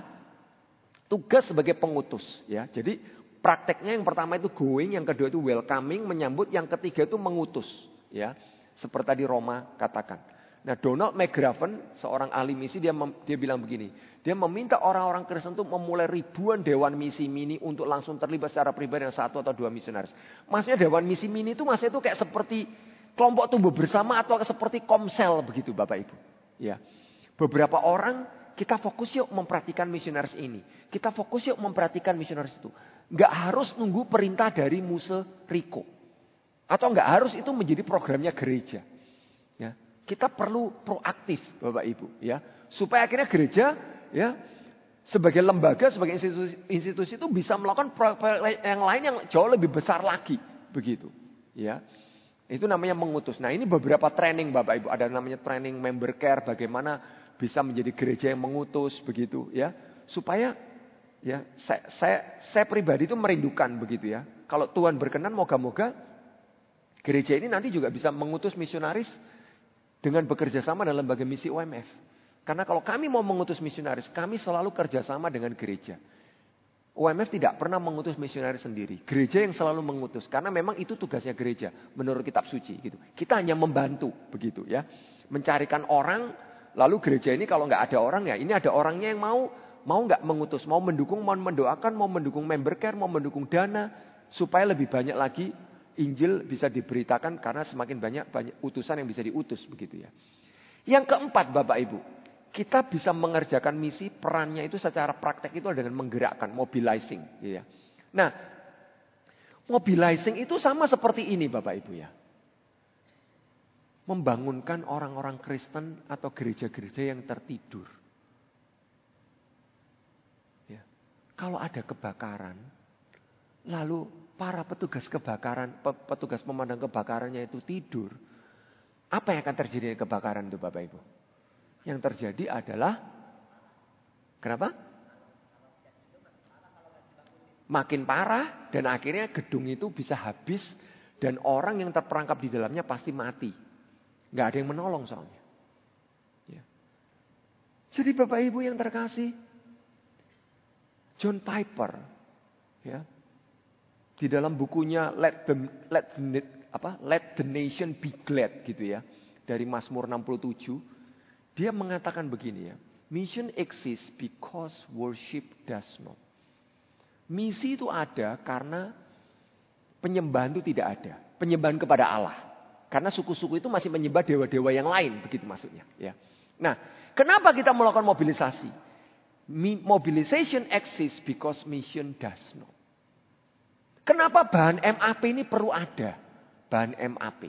tugas sebagai pengutus ya. Jadi prakteknya yang pertama itu going, yang kedua itu welcoming, menyambut, yang ketiga itu mengutus, ya. Seperti tadi Roma katakan. Nah, Donald McGraven, seorang ahli misi, dia bilang begini. Dia meminta orang-orang Kristen itu memulai ribuan dewan misi mini untuk langsung terlibat secara pribadi dengan satu atau dua misionaris. Maksudnya dewan misi mini itu maksudnya itu kayak seperti kelompok tumbuh bersama atau seperti komsel begitu, Bapak Ibu. Ya. Beberapa orang kita fokus yuk memperhatikan misionaris ini. Kita fokus yuk memperhatikan misionaris itu. Nggak harus nunggu perintah dari Muse Riko. Atau nggak harus itu menjadi programnya gereja. Ya. Kita perlu proaktif Bapak Ibu. Ya. Supaya akhirnya gereja ya, sebagai lembaga, sebagai institusi itu bisa melakukan proyek yang lain yang jauh lebih besar lagi. Begitu. Ya. Itu namanya mengutus. Nah, ini beberapa training Bapak Ibu. Ada namanya training member care. Bagaimana bisa menjadi gereja yang mengutus. Begitu ya. Supaya ya, saya pribadi itu merindukan begitu ya. Kalau Tuhan berkenan, moga-moga gereja ini nanti juga bisa mengutus misionaris dengan bekerja sama dalam lembaga misi OMF. Karena kalau kami mau mengutus misionaris, kami selalu kerjasama dengan gereja. OMF tidak pernah mengutus misionaris sendiri. Gereja yang selalu mengutus. Karena memang itu tugasnya gereja menurut kitab suci. Gitu. Kita hanya membantu begitu ya. Mencarikan orang, lalu gereja ini kalau nggak ada orang ya, ini ada orangnya yang mau nggak mengutus, mau mendukung, mau mendoakan, mau mendukung member care, mau mendukung dana, supaya lebih banyak lagi Injil bisa diberitakan karena semakin banyak utusan yang bisa diutus begitu ya. Yang keempat Bapak Ibu, kita bisa mengerjakan misi, perannya itu secara praktek itu dengan menggerakkan, mobilizing. Ya. Nah, mobilizing itu sama seperti ini Bapak Ibu ya. Membangunkan orang-orang Kristen atau gereja-gereja yang tertidur. Kalau ada kebakaran, lalu para petugas kebakaran, petugas pemadam kebakarannya itu tidur, apa yang akan terjadi di kebakaran itu Bapak Ibu? Yang terjadi adalah, kenapa? Makin parah dan akhirnya gedung itu bisa habis dan orang yang terperangkap di dalamnya pasti mati. Gak ada yang menolong soalnya. Ya. Jadi Bapak Ibu yang terkasih, John Piper, ya, di dalam bukunya Let the Nation Be Glad gitu ya, dari Mazmur 67, dia mengatakan begini ya, mission exists because worship does not. Misi itu ada karena penyembahan itu tidak ada, penyembahan kepada Allah, karena suku-suku itu masih menyembah dewa-dewa yang lain, begitu maksudnya. Ya. Nah, kenapa kita melakukan mobilisasi? Mobilization exists because mission does not. Kenapa bahan MAP ini perlu ada? Bahan MAP.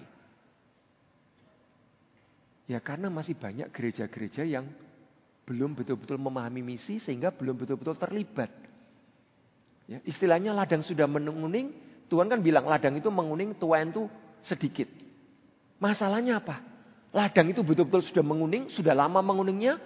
Ya karena masih banyak gereja-gereja yang belum betul-betul memahami misi sehingga belum betul-betul terlibat. Ya, istilahnya ladang sudah menguning, Tuhan kan bilang ladang itu menguning, tuain itu sedikit. Masalahnya apa? Ladang itu betul-betul sudah menguning, sudah lama menguningnya,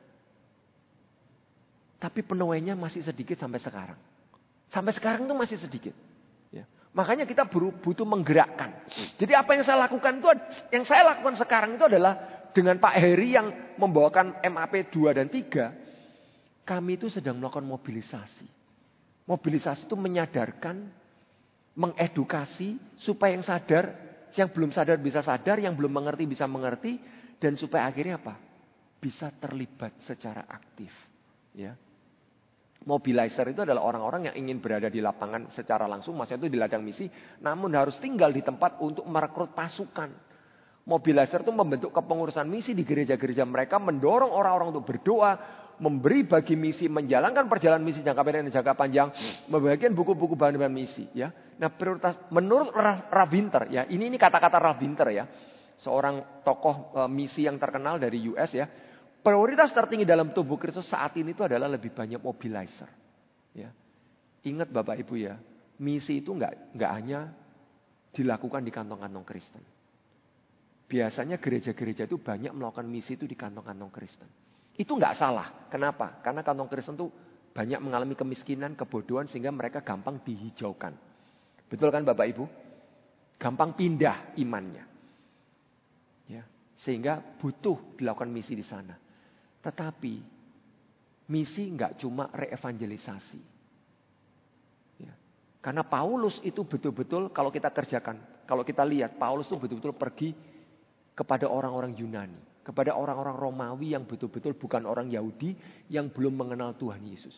tapi penuainya masih sedikit sampai sekarang. Sampai sekarang itu masih sedikit. Ya. Makanya kita butuh menggerakkan. Jadi apa yang saya lakukan itu, yang saya lakukan sekarang itu adalah dengan Pak Heri yang membawakan MAP 2 dan 3. Kami itu sedang melakukan mobilisasi. Mobilisasi itu menyadarkan, mengedukasi supaya yang sadar, yang belum sadar bisa sadar, yang belum mengerti bisa mengerti, dan supaya akhirnya apa? Bisa terlibat secara aktif. Ya. Mobilizer itu adalah orang-orang yang ingin berada di lapangan secara langsung, maksudnya itu di ladang misi, namun harus tinggal di tempat untuk merekrut pasukan, Mobilizer itu membentuk kepengurusan misi di gereja-gereja mereka, mendorong orang-orang untuk berdoa, memberi bagi misi, menjalankan perjalanan misi jangka pendek dan jangka panjang, membagikan buku-buku bahan-bahan misi. Ya, nah prioritas menurut Ralph Winter, ya ini kata-kata Ralph Winter ya, seorang tokoh misi yang terkenal dari US ya, prioritas tertinggi dalam tubuh Kristus saat ini itu adalah lebih banyak mobilizer. Ya, ingat Bapak Ibu ya, misi itu nggak hanya dilakukan di kantong-kantong Kristen. Biasanya gereja-gereja itu banyak melakukan misi itu di kantong-kantong Kristen. Itu nggak salah. Kenapa? Karena kantong Kristen itu banyak mengalami kemiskinan, kebodohan sehingga mereka gampang dihijaukan. Betul kan Bapak Ibu? Gampang pindah imannya. Ya, sehingga butuh dilakukan misi di sana. Tetapi misi nggak cuma reevangelisasi. Ya. Karena Paulus itu betul-betul kalau kita kerjakan, kalau kita lihat Paulus itu betul-betul pergi kepada orang-orang Yunani, kepada orang-orang Romawi yang betul-betul bukan orang Yahudi yang belum mengenal Tuhan Yesus.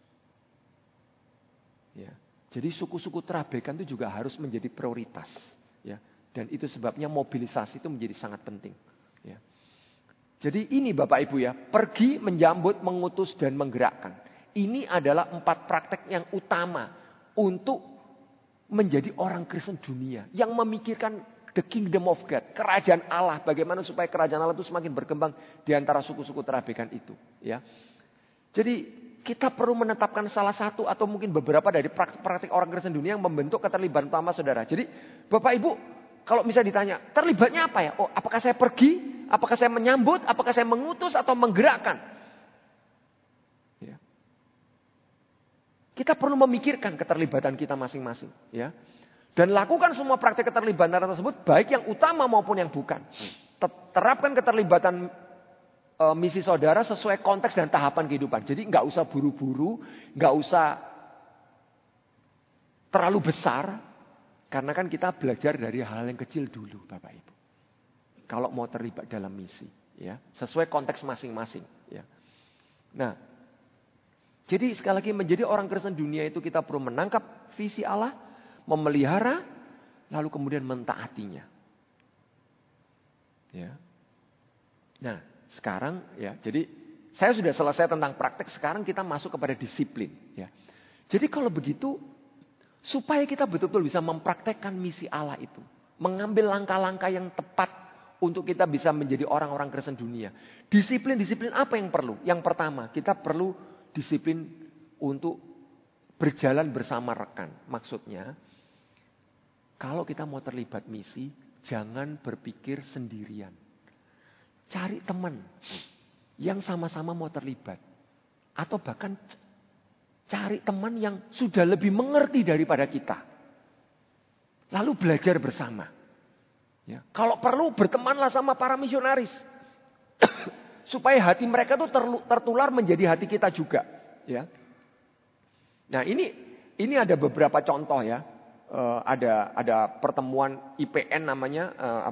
Ya. Jadi suku-suku Trabekan itu juga harus menjadi prioritas. Ya. Dan itu sebabnya mobilisasi itu menjadi sangat penting. Ya. Jadi ini Bapak Ibu ya, pergi, menyambut, mengutus, dan menggerakkan. Ini adalah 4 praktek yang utama untuk menjadi orang Kristen dunia. Yang memikirkan the kingdom of God, kerajaan Allah. Bagaimana supaya kerajaan Allah itu semakin berkembang di antara suku-suku Trabekan itu. Ya. Jadi kita perlu menetapkan salah satu atau mungkin beberapa dari praktik orang Kristen dunia yang membentuk keterlibatan utama saudara. Jadi Bapak Ibu kalau misalnya ditanya terlibatnya apa ya? Oh, apakah saya pergi? Apakah saya menyambut? Apakah saya mengutus atau menggerakkan? Ya. Kita perlu memikirkan keterlibatan kita masing-masing. Ya. Dan lakukan semua praktik keterlibatan tersebut, baik yang utama maupun yang bukan. Terapkan keterlibatan misi saudara sesuai konteks dan tahapan kehidupan. Jadi nggak usah buru-buru, nggak usah terlalu besar, karena kan kita belajar dari hal yang kecil dulu, Bapak Ibu. Kalau mau terlibat dalam misi, ya sesuai konteks masing-masing. Ya. Nah, jadi sekali lagi menjadi orang Kristen dunia itu kita perlu menangkap visi Allah, memelihara, lalu kemudian mentaatinya. Ya. Nah, sekarang ya, jadi saya sudah selesai tentang praktek, sekarang kita masuk kepada disiplin. Ya. Jadi kalau begitu, supaya kita betul-betul bisa mempraktekkan misi Allah itu, mengambil langkah-langkah yang tepat untuk kita bisa menjadi orang-orang Kristen dunia. Disiplin-disiplin apa yang perlu? Yang pertama, kita perlu disiplin untuk berjalan bersama rekan. Maksudnya, kalau kita mau terlibat misi, jangan berpikir sendirian. Cari teman yang sama-sama mau terlibat. Atau bahkan cari teman yang sudah lebih mengerti daripada kita. Lalu belajar bersama. Ya. Kalau perlu bertemanlah sama para misionaris. Supaya hati mereka tuh tertular menjadi hati kita juga. Ya. Nah ini ada beberapa contoh ya. Ada pertemuan IPN namanya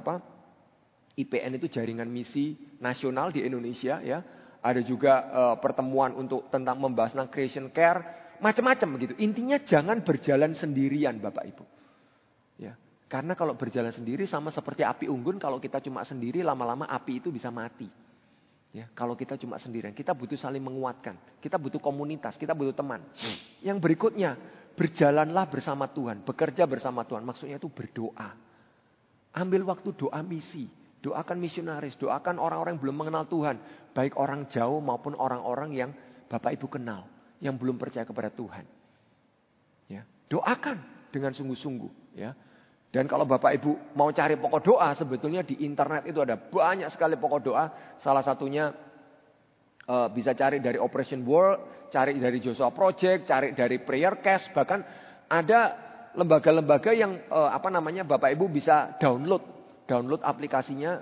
IPN itu jaringan misi nasional di Indonesia ya. Ada juga pertemuan tentang membahas tentang creation care, macam-macam begitu. Intinya jangan berjalan sendirian Bapak Ibu. Ya. Karena kalau berjalan sendiri sama seperti api unggun, kalau kita cuma sendiri lama-lama api itu bisa mati. Ya, kalau kita cuma sendirian, kita butuh saling menguatkan. Kita butuh komunitas, kita butuh teman. Yang berikutnya, berjalanlah bersama Tuhan, bekerja bersama Tuhan. Maksudnya itu berdoa. Ambil waktu doa misi. Doakan misionaris, doakan orang-orang yang belum mengenal Tuhan. Baik orang jauh maupun orang-orang yang Bapak Ibu kenal. Yang belum percaya kepada Tuhan. Ya, doakan dengan sungguh-sungguh. Ya. Dan kalau Bapak Ibu mau cari pokok doa, sebetulnya di internet itu ada banyak sekali pokok doa. Salah satunya bisa cari dari Operation World, cari dari Joshua Project, cari dari Prayer Cast. Bahkan ada lembaga-lembaga yang Bapak Ibu bisa download aplikasinya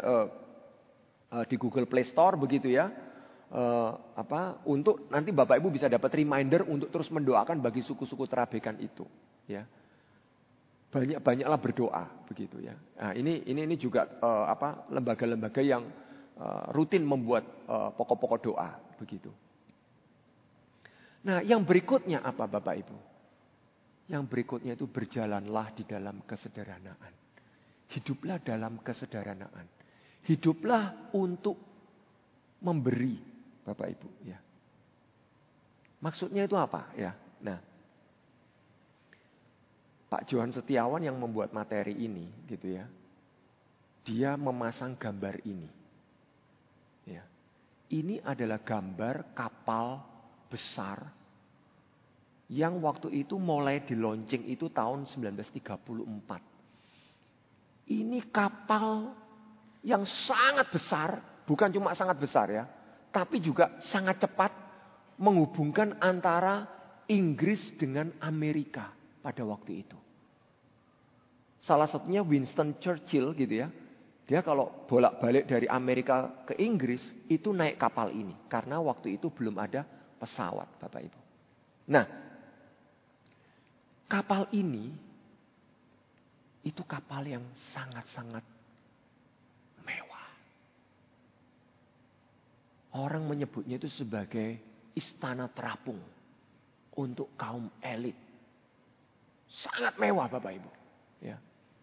di Google Play Store begitu ya. Untuk nanti Bapak Ibu bisa dapat reminder untuk terus mendoakan bagi suku-suku Trabekan itu. Ya. Banyak-banyaklah berdoa begitu ya. Nah, ini juga lembaga-lembaga yang rutin membuat pokok-pokok doa begitu. Nah, yang berikutnya apa Bapak Ibu? Yang berikutnya itu berjalanlah di dalam kesederhanaan. Hiduplah dalam kesederhanaan. Hiduplah untuk memberi, Bapak Ibu. Ya. Maksudnya itu apa? Ya. Nah, Pak Johan Setiawan yang membuat materi ini, gitu ya, dia memasang gambar ini. Ya. Ini adalah gambar kapal besar yang waktu itu mulai dilonceng itu tahun 1934. Ini kapal yang sangat besar, bukan cuma sangat besar ya, tapi juga sangat cepat menghubungkan antara Inggris dengan Amerika pada waktu itu. Salah satunya Winston Churchill gitu ya. Dia kalau bolak-balik dari Amerika ke Inggris itu naik kapal ini. Karena waktu itu belum ada pesawat, Bapak Ibu. Nah, kapal ini itu kapal yang sangat-sangat mewah. Orang menyebutnya itu sebagai istana terapung untuk kaum elit. Sangat mewah, Bapak Ibu. Ya.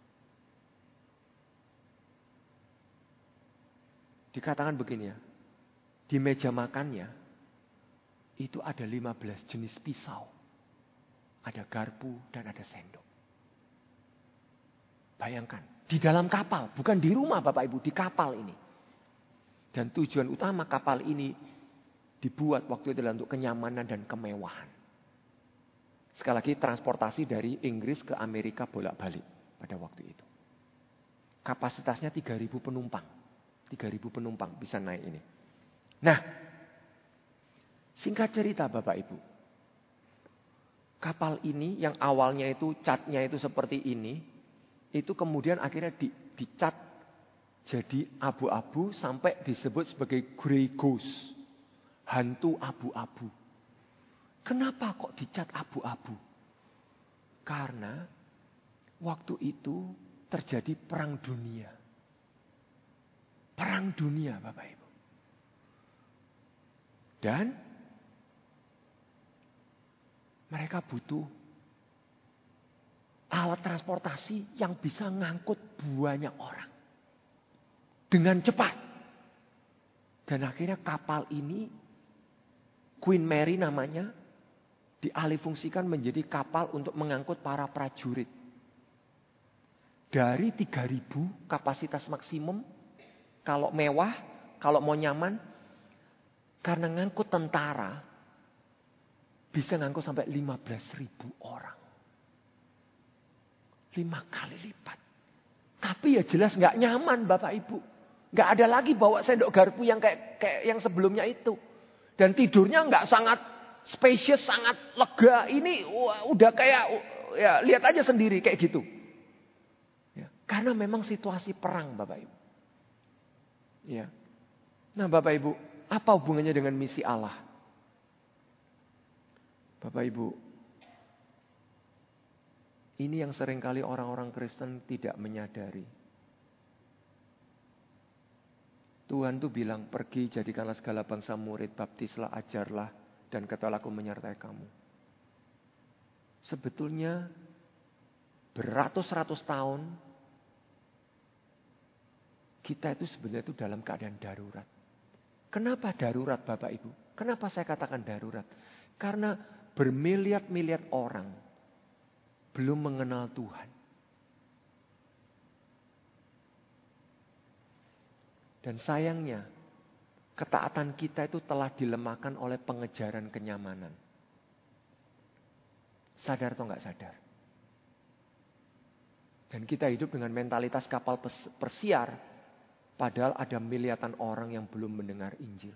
Dikatakan begini ya, di meja makannya itu ada 15 jenis pisau. Ada garpu dan ada sendok. Bayangkan, di dalam kapal, bukan di rumah Bapak Ibu, di kapal ini. Dan tujuan utama kapal ini dibuat waktu itu adalah untuk kenyamanan dan kemewahan. Sekali lagi transportasi dari Inggris ke Amerika bolak-balik pada waktu itu. Kapasitasnya 3.000 penumpang. 3.000 penumpang bisa naik ini. Nah, singkat cerita Bapak Ibu. Kapal ini yang awalnya itu catnya itu seperti ini. Itu kemudian akhirnya dicat jadi abu-abu sampai disebut sebagai grey ghost. Hantu abu-abu. Kenapa kok dicat abu-abu? Karena waktu itu terjadi perang dunia. Perang dunia Bapak Ibu. Dan mereka butuh alat transportasi yang bisa ngangkut banyak orang. Dengan cepat. Dan akhirnya kapal ini, Queen Mary namanya, dialihfungsikan menjadi kapal untuk mengangkut para prajurit. Dari 3.000 kapasitas maksimum, kalau mewah, kalau mau nyaman, karena ngangkut tentara, bisa ngangkut sampai 15.000 orang. 5 kali lipat. Tapi ya jelas gak nyaman Bapak Ibu. Gak ada lagi bawa sendok garpu yang kayak yang sebelumnya itu. Dan tidurnya gak sangat spacious, sangat lega. Ini udah kayak, ya lihat aja sendiri kayak gitu. Ya, karena memang situasi perang Bapak Ibu. Ya. Nah Bapak Ibu, apa hubungannya dengan misi Allah? Bapak Ibu, ini yang seringkali orang-orang Kristen tidak menyadari. Tuhan tuh bilang, pergi jadikanlah segala bangsa murid, baptislah, ajarlah, dan katalah aku menyertai kamu. Sebetulnya beratus-ratus tahun kita itu sebenarnya itu dalam keadaan darurat. Kenapa darurat Bapak Ibu? Kenapa saya katakan darurat? Karena bermiliar-miliar orang belum mengenal Tuhan. Dan sayangnya, ketaatan kita itu telah dilemahkan oleh pengejaran kenyamanan. Sadar atau enggak sadar? Dan kita hidup dengan mentalitas kapal persiar, padahal ada miliatan orang yang belum mendengar Injil.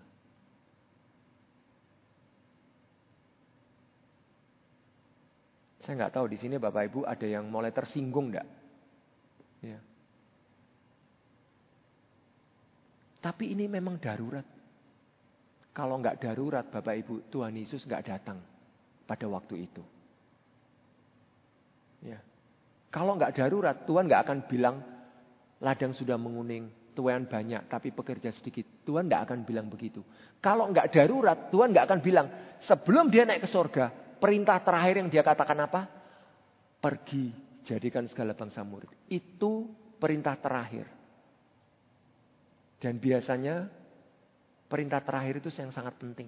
Saya nggak tahu di sini Bapak Ibu ada yang mulai tersinggung enggak? Ya. Tapi ini memang darurat. Kalau nggak darurat Bapak Ibu, Tuhan Yesus nggak datang pada waktu itu. Ya. Kalau nggak darurat, Tuhan nggak akan bilang ladang sudah menguning, tuaian banyak, tapi pekerja sedikit. Tuhan nggak akan bilang begitu. Kalau nggak darurat, Tuhan nggak akan bilang sebelum dia naik ke surga, perintah terakhir yang dia katakan apa? Pergi, jadikan segala bangsa murid. Itu perintah terakhir. Dan biasanya perintah terakhir itu yang sangat penting.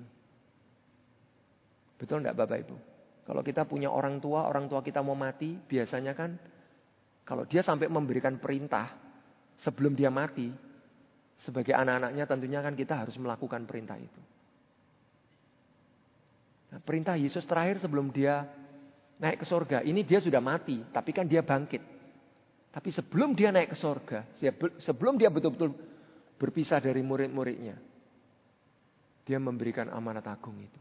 Betul enggak Bapak Ibu? Kalau kita punya orang tua kita mau mati, biasanya kan kalau dia sampai memberikan perintah sebelum dia mati, sebagai anak-anaknya tentunya kan kita harus melakukan perintah itu. Nah, perintah Yesus terakhir sebelum dia naik ke surga, ini dia sudah mati, tapi kan dia bangkit. Tapi sebelum dia naik ke surga, sebelum dia betul-betul berpisah dari murid-muridnya, dia memberikan amanat agung itu.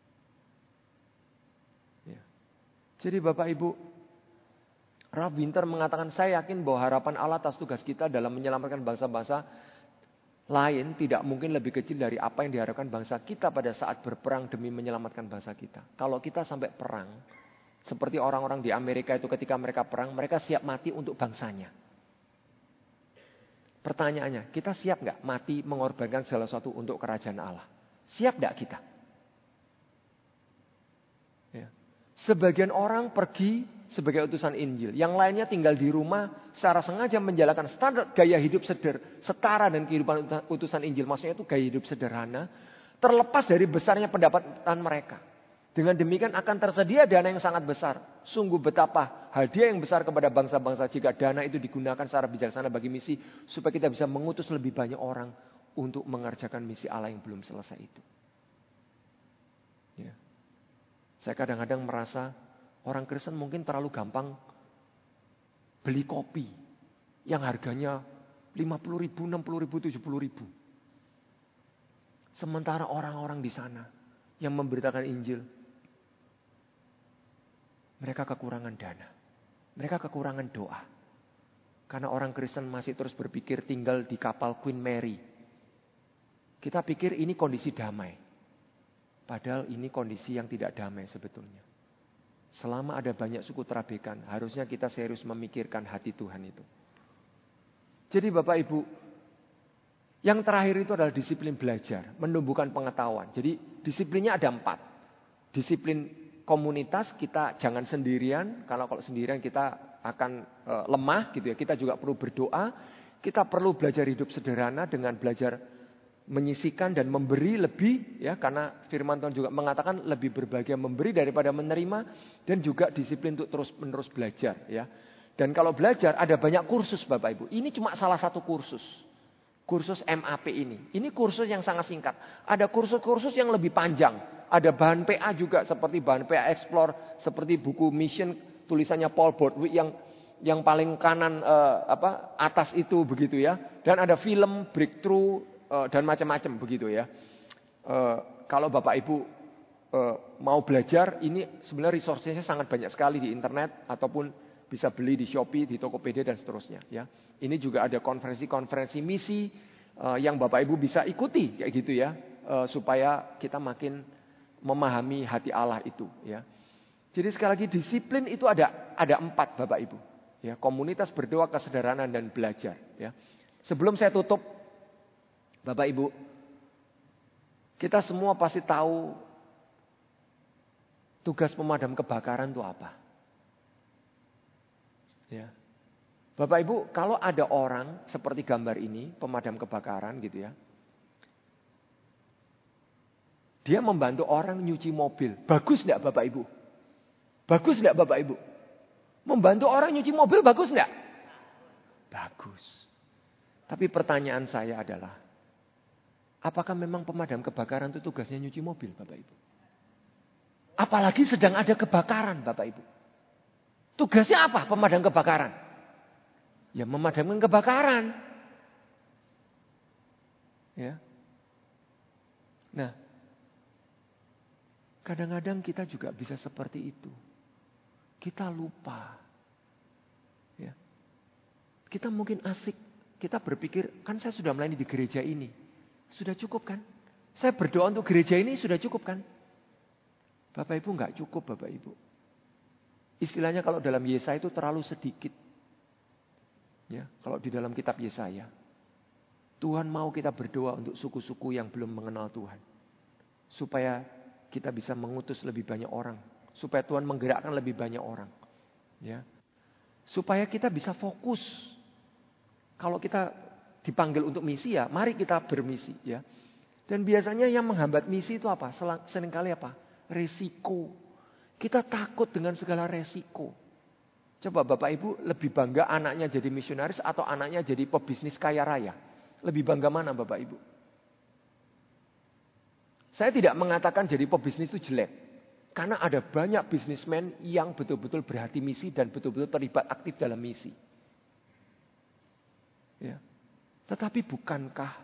Ya. Jadi Bapak Ibu, Ralph Winter mengatakan, saya yakin bahwa harapan Allah atas tugas kita dalam menyelamatkan bangsa-bangsa lain tidak mungkin lebih kecil dari apa yang diharapkan bangsa kita pada saat berperang demi menyelamatkan bangsa kita. Kalau kita sampai perang, seperti orang-orang di Amerika itu ketika mereka perang, mereka siap mati untuk bangsanya. Pertanyaannya, kita siap nggak mati mengorbankan segala sesuatu untuk kerajaan Allah? Siap nggak kita? Ya. Sebagian orang pergi sebagai utusan Injil. Yang lainnya tinggal di rumah secara sengaja menjalankan standar gaya hidup setara dan kehidupan utusan Injil. Maksudnya itu gaya hidup sederhana. Terlepas dari besarnya pendapatan mereka. Dengan demikian akan tersedia dana yang sangat besar. Sungguh betapa hadiah yang besar kepada bangsa-bangsa jika dana itu digunakan secara bijaksana bagi misi. Supaya kita bisa mengutus lebih banyak orang untuk mengerjakan misi Allah yang belum selesai itu. Ya. Saya kadang-kadang merasa orang Kristen mungkin terlalu gampang beli kopi yang harganya 50 ribu, 60 ribu, 70 ribu. Sementara orang-orang di sana yang memberitakan Injil, mereka kekurangan dana. Mereka kekurangan doa. Karena orang Kristen masih terus berpikir tinggal di kapal Queen Mary. Kita pikir ini kondisi damai. Padahal ini kondisi yang tidak damai sebetulnya. Selama ada banyak suku terabekan, harusnya kita serius memikirkan hati Tuhan itu. Jadi Bapak Ibu, yang terakhir itu adalah disiplin belajar, menumbuhkan pengetahuan. Jadi disiplinnya ada 4. Disiplin komunitas, kita jangan sendirian. Kalau sendirian kita akan lemah gitu ya. Kita juga perlu berdoa. Kita perlu belajar hidup sederhana dengan belajar menyisihkan dan memberi lebih ya, karena firman Tuhan juga mengatakan lebih berbahagia memberi daripada menerima, dan juga disiplin untuk terus-menerus belajar ya. Dan kalau belajar ada banyak kursus Bapak Ibu. Ini cuma salah satu kursus. Kursus MAP ini. Ini kursus yang sangat singkat. Ada kursus-kursus yang lebih panjang. Ada bahan PA juga seperti bahan PA Explore, seperti buku Mission tulisannya Paul Bordwick yang paling kanan atas itu begitu ya. Dan ada film Breakthrough dan macam-macam begitu ya. Kalau Bapak Ibu mau belajar, ini sebenarnya resource-nya sangat banyak sekali di internet ataupun bisa beli di Shopee, di Tokopedia dan seterusnya ya. Ini juga ada konferensi-konferensi misi yang Bapak Ibu bisa ikuti kayak gitu ya, supaya kita makin memahami hati Allah itu ya. Jadi sekali lagi disiplin itu ada 4 Bapak Ibu ya, komunitas, berdoa, kesederhanaan dan belajar ya. Sebelum saya tutup Bapak Ibu, kita semua pasti tahu tugas pemadam kebakaran itu apa. Ya. Bapak Ibu, kalau ada orang seperti gambar ini, pemadam kebakaran gitu ya. Dia membantu orang nyuci mobil. Bagus enggak Bapak Ibu? Bagus enggak Bapak Ibu? Membantu orang nyuci mobil bagus enggak? Bagus. Tapi pertanyaan saya adalah, apakah memang pemadam kebakaran itu tugasnya nyuci mobil Bapak Ibu? Apalagi sedang ada kebakaran Bapak Ibu. Tugasnya apa pemadam kebakaran? Ya memadamkan kebakaran. Ya. Nah, kadang-kadang kita juga bisa seperti itu. Kita lupa. Ya. Kita mungkin asik. Kita berpikir, kan saya sudah melayani di gereja ini. Sudah cukup kan? Saya berdoa untuk gereja ini sudah cukup kan? Bapak Ibu enggak cukup Bapak Ibu. Istilahnya kalau dalam Yesaya itu terlalu sedikit. Ya, kalau di dalam kitab Yesaya, Tuhan mau kita berdoa untuk suku-suku yang belum mengenal Tuhan. Supaya kita bisa mengutus lebih banyak orang. Supaya Tuhan menggerakkan lebih banyak orang. Ya. Supaya kita bisa fokus. Kalau kita dipanggil untuk misi ya, mari kita bermisi ya. Dan biasanya yang menghambat misi itu apa? Seringkali apa? Resiko. Kita takut dengan segala resiko. Coba Bapak Ibu lebih bangga anaknya jadi misionaris atau anaknya jadi pebisnis kaya raya? Lebih bangga mana Bapak Ibu? Saya tidak mengatakan jadi pebisnis itu jelek. Karena ada banyak bisnismen yang betul-betul berhati misi dan betul-betul terlibat aktif dalam misi. Ya. Tetapi bukankah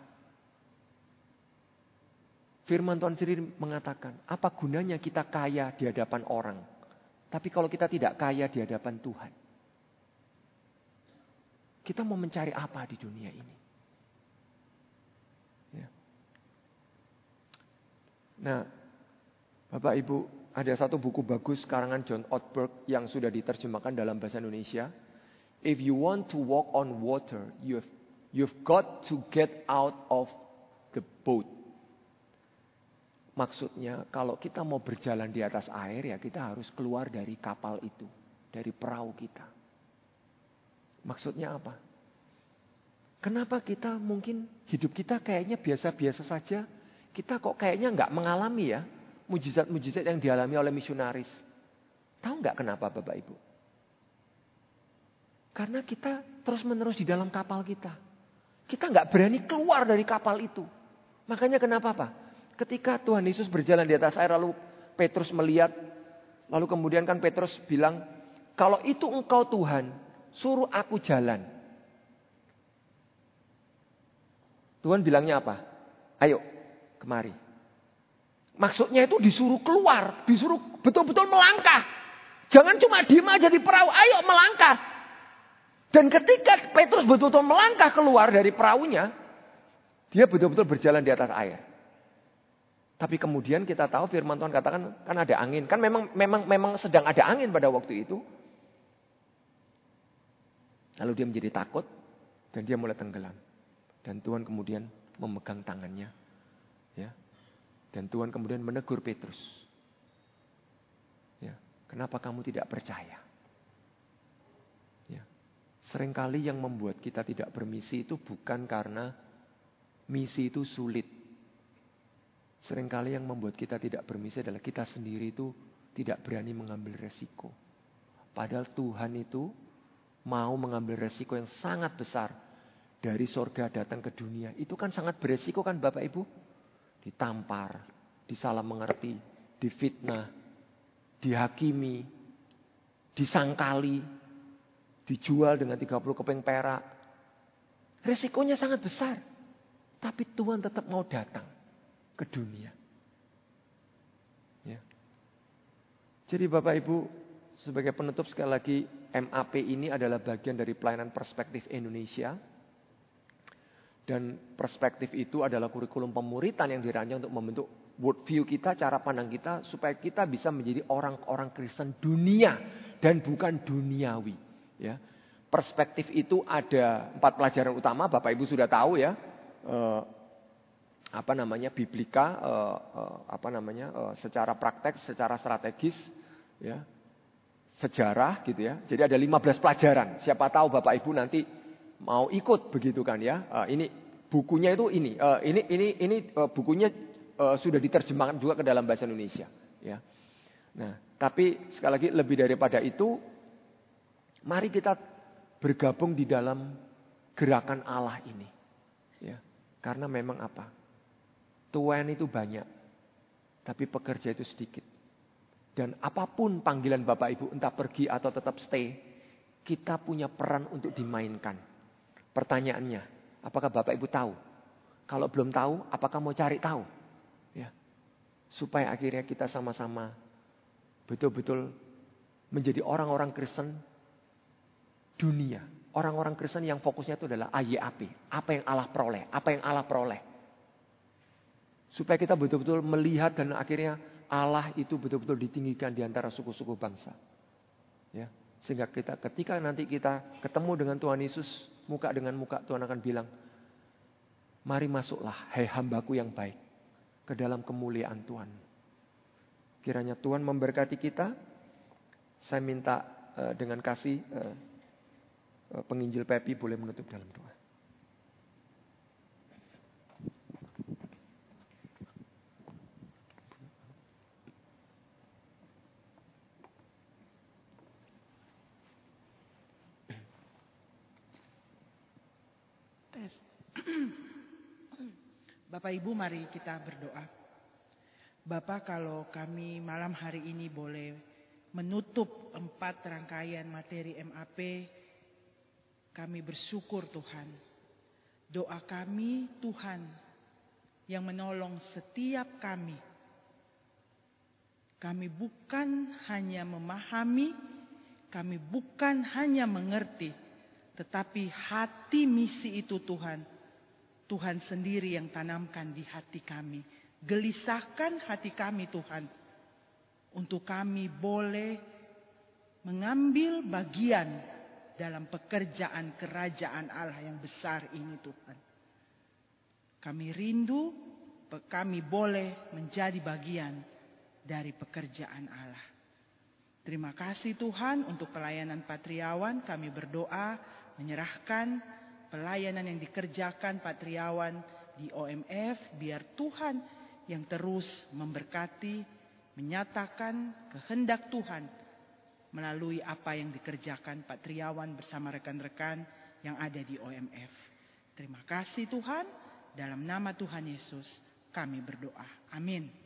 firman Tuhan sendiri mengatakan, apa gunanya kita kaya di hadapan orang, tapi kalau kita tidak kaya di hadapan Tuhan? Kita mau mencari apa di dunia ini? Ya. Nah, Bapak Ibu, ada satu buku bagus karangan John Ortberg yang sudah diterjemahkan dalam bahasa Indonesia. If you want to walk on water, you've got to get out of the boat. Maksudnya kalau kita mau berjalan di atas air ya kita harus keluar dari kapal itu. Dari perahu kita. Maksudnya apa? Kenapa kita mungkin hidup kita kayaknya biasa-biasa saja. Kita kok kayaknya nggak mengalami ya. Mujizat-mujizat yang dialami oleh misionaris. Tahu nggak kenapa Bapak Ibu? Karena kita terus-menerus di dalam kapal kita. Kita nggak berani keluar dari kapal itu. Makanya kenapa Pak? Ketika Tuhan Yesus berjalan di atas air lalu Petrus melihat. Lalu kemudian kan Petrus bilang. Kalau itu engkau Tuhan, suruh aku jalan. Tuhan bilangnya apa? Ayo kemari. Maksudnya itu disuruh keluar. Disuruh betul-betul melangkah. Jangan cuma diem aja di perahu. Ayo melangkah. Dan ketika Petrus betul-betul melangkah keluar dari perahunya. Dia betul-betul berjalan di atas air. Tapi kemudian kita tahu firman Tuhan katakan kan ada angin. Kan memang sedang ada angin pada waktu itu. Lalu dia menjadi takut. Dan dia mulai tenggelam. Dan Tuhan kemudian memegang tangannya. Ya. Dan Tuhan kemudian menegur Petrus. Ya. Kenapa kamu tidak percaya? Ya. Seringkali yang membuat kita tidak bermisi itu bukan karena misi itu sulit. Seringkali yang membuat kita tidak bermisi adalah kita sendiri itu tidak berani mengambil resiko. Padahal Tuhan itu mau mengambil resiko yang sangat besar. Dari sorga datang ke dunia. Itu kan sangat beresiko kan Bapak Ibu. Ditampar, disalah mengerti, difitnah, dihakimi, disangkali, dijual dengan 30 keping perak. Resikonya sangat besar. Tapi Tuhan tetap mau datang ke dunia. Ya. Jadi Bapak Ibu, sebagai penutup sekali lagi, MAP ini adalah bagian dari pelayanan perspektif Indonesia. Dan perspektif itu adalah kurikulum pemuritan yang dirancang untuk membentuk worldview kita, cara pandang kita, supaya kita bisa menjadi orang-orang Kristen dunia dan bukan duniawi. Ya. Perspektif itu ada 4 pelajaran utama, Bapak Ibu sudah tahu ya. Biblika, secara praktek, secara strategis, ya, sejarah gitu ya. Jadi ada 15 pelajaran. Siapa tahu Bapak Ibu nanti mau ikut begitu kan ya. Ini bukunya itu ini bukunya sudah diterjemahkan juga ke dalam bahasa Indonesia. Ya. Nah, tapi sekali lagi lebih daripada itu, mari kita bergabung di dalam gerakan Allah ini. Ya. Karena memang apa? Tuan itu banyak, tapi pekerja itu sedikit. Dan apapun panggilan Bapak Ibu, entah pergi atau tetap stay, kita punya peran untuk dimainkan. Pertanyaannya, apakah Bapak Ibu tahu? Kalau belum tahu, apakah mau cari tahu? Ya. Supaya akhirnya kita sama-sama betul-betul menjadi orang-orang Kristen dunia. Orang-orang Kristen yang fokusnya itu adalah AYAP. Apa yang Allah peroleh? Apa yang Allah peroleh? Supaya kita betul-betul melihat dan akhirnya Allah itu betul-betul ditinggikan di antara suku-suku bangsa. Ya. Sehingga ketika nanti kita ketemu dengan Tuhan Yesus muka dengan muka, Tuhan akan bilang, mari masuklah hai hambaku yang baik ke dalam kemuliaan Tuhan. Kiranya Tuhan memberkati kita. Saya minta dengan kasih penginjil Pepi boleh menutup dalam doa. Tes. Bapak Ibu, mari kita berdoa. Bapak, kalau kami malam hari ini boleh menutup 4 rangkaian materi MAP, kami bersyukur Tuhan. Doa kami Tuhan yang menolong setiap kami. Kami bukan hanya memahami, kami bukan hanya mengerti, tetapi hati misi itu Tuhan sendiri yang tanamkan di hati kami. Gelisahkan hati kami Tuhan, untuk kami boleh mengambil bagian dalam pekerjaan kerajaan Allah yang besar ini Tuhan. Kami rindu, kami boleh menjadi bagian dari pekerjaan Allah. Terima kasih Tuhan untuk pelayanan Pak Triawan. Kami berdoa menyerahkan pelayanan yang dikerjakan Pak Triawan di OMF. Biar Tuhan yang terus memberkati, menyatakan kehendak Tuhan melalui apa yang dikerjakan Pak Triawan bersama rekan-rekan yang ada di OMF. Terima kasih Tuhan. Dalam nama Tuhan Yesus kami berdoa. Amin.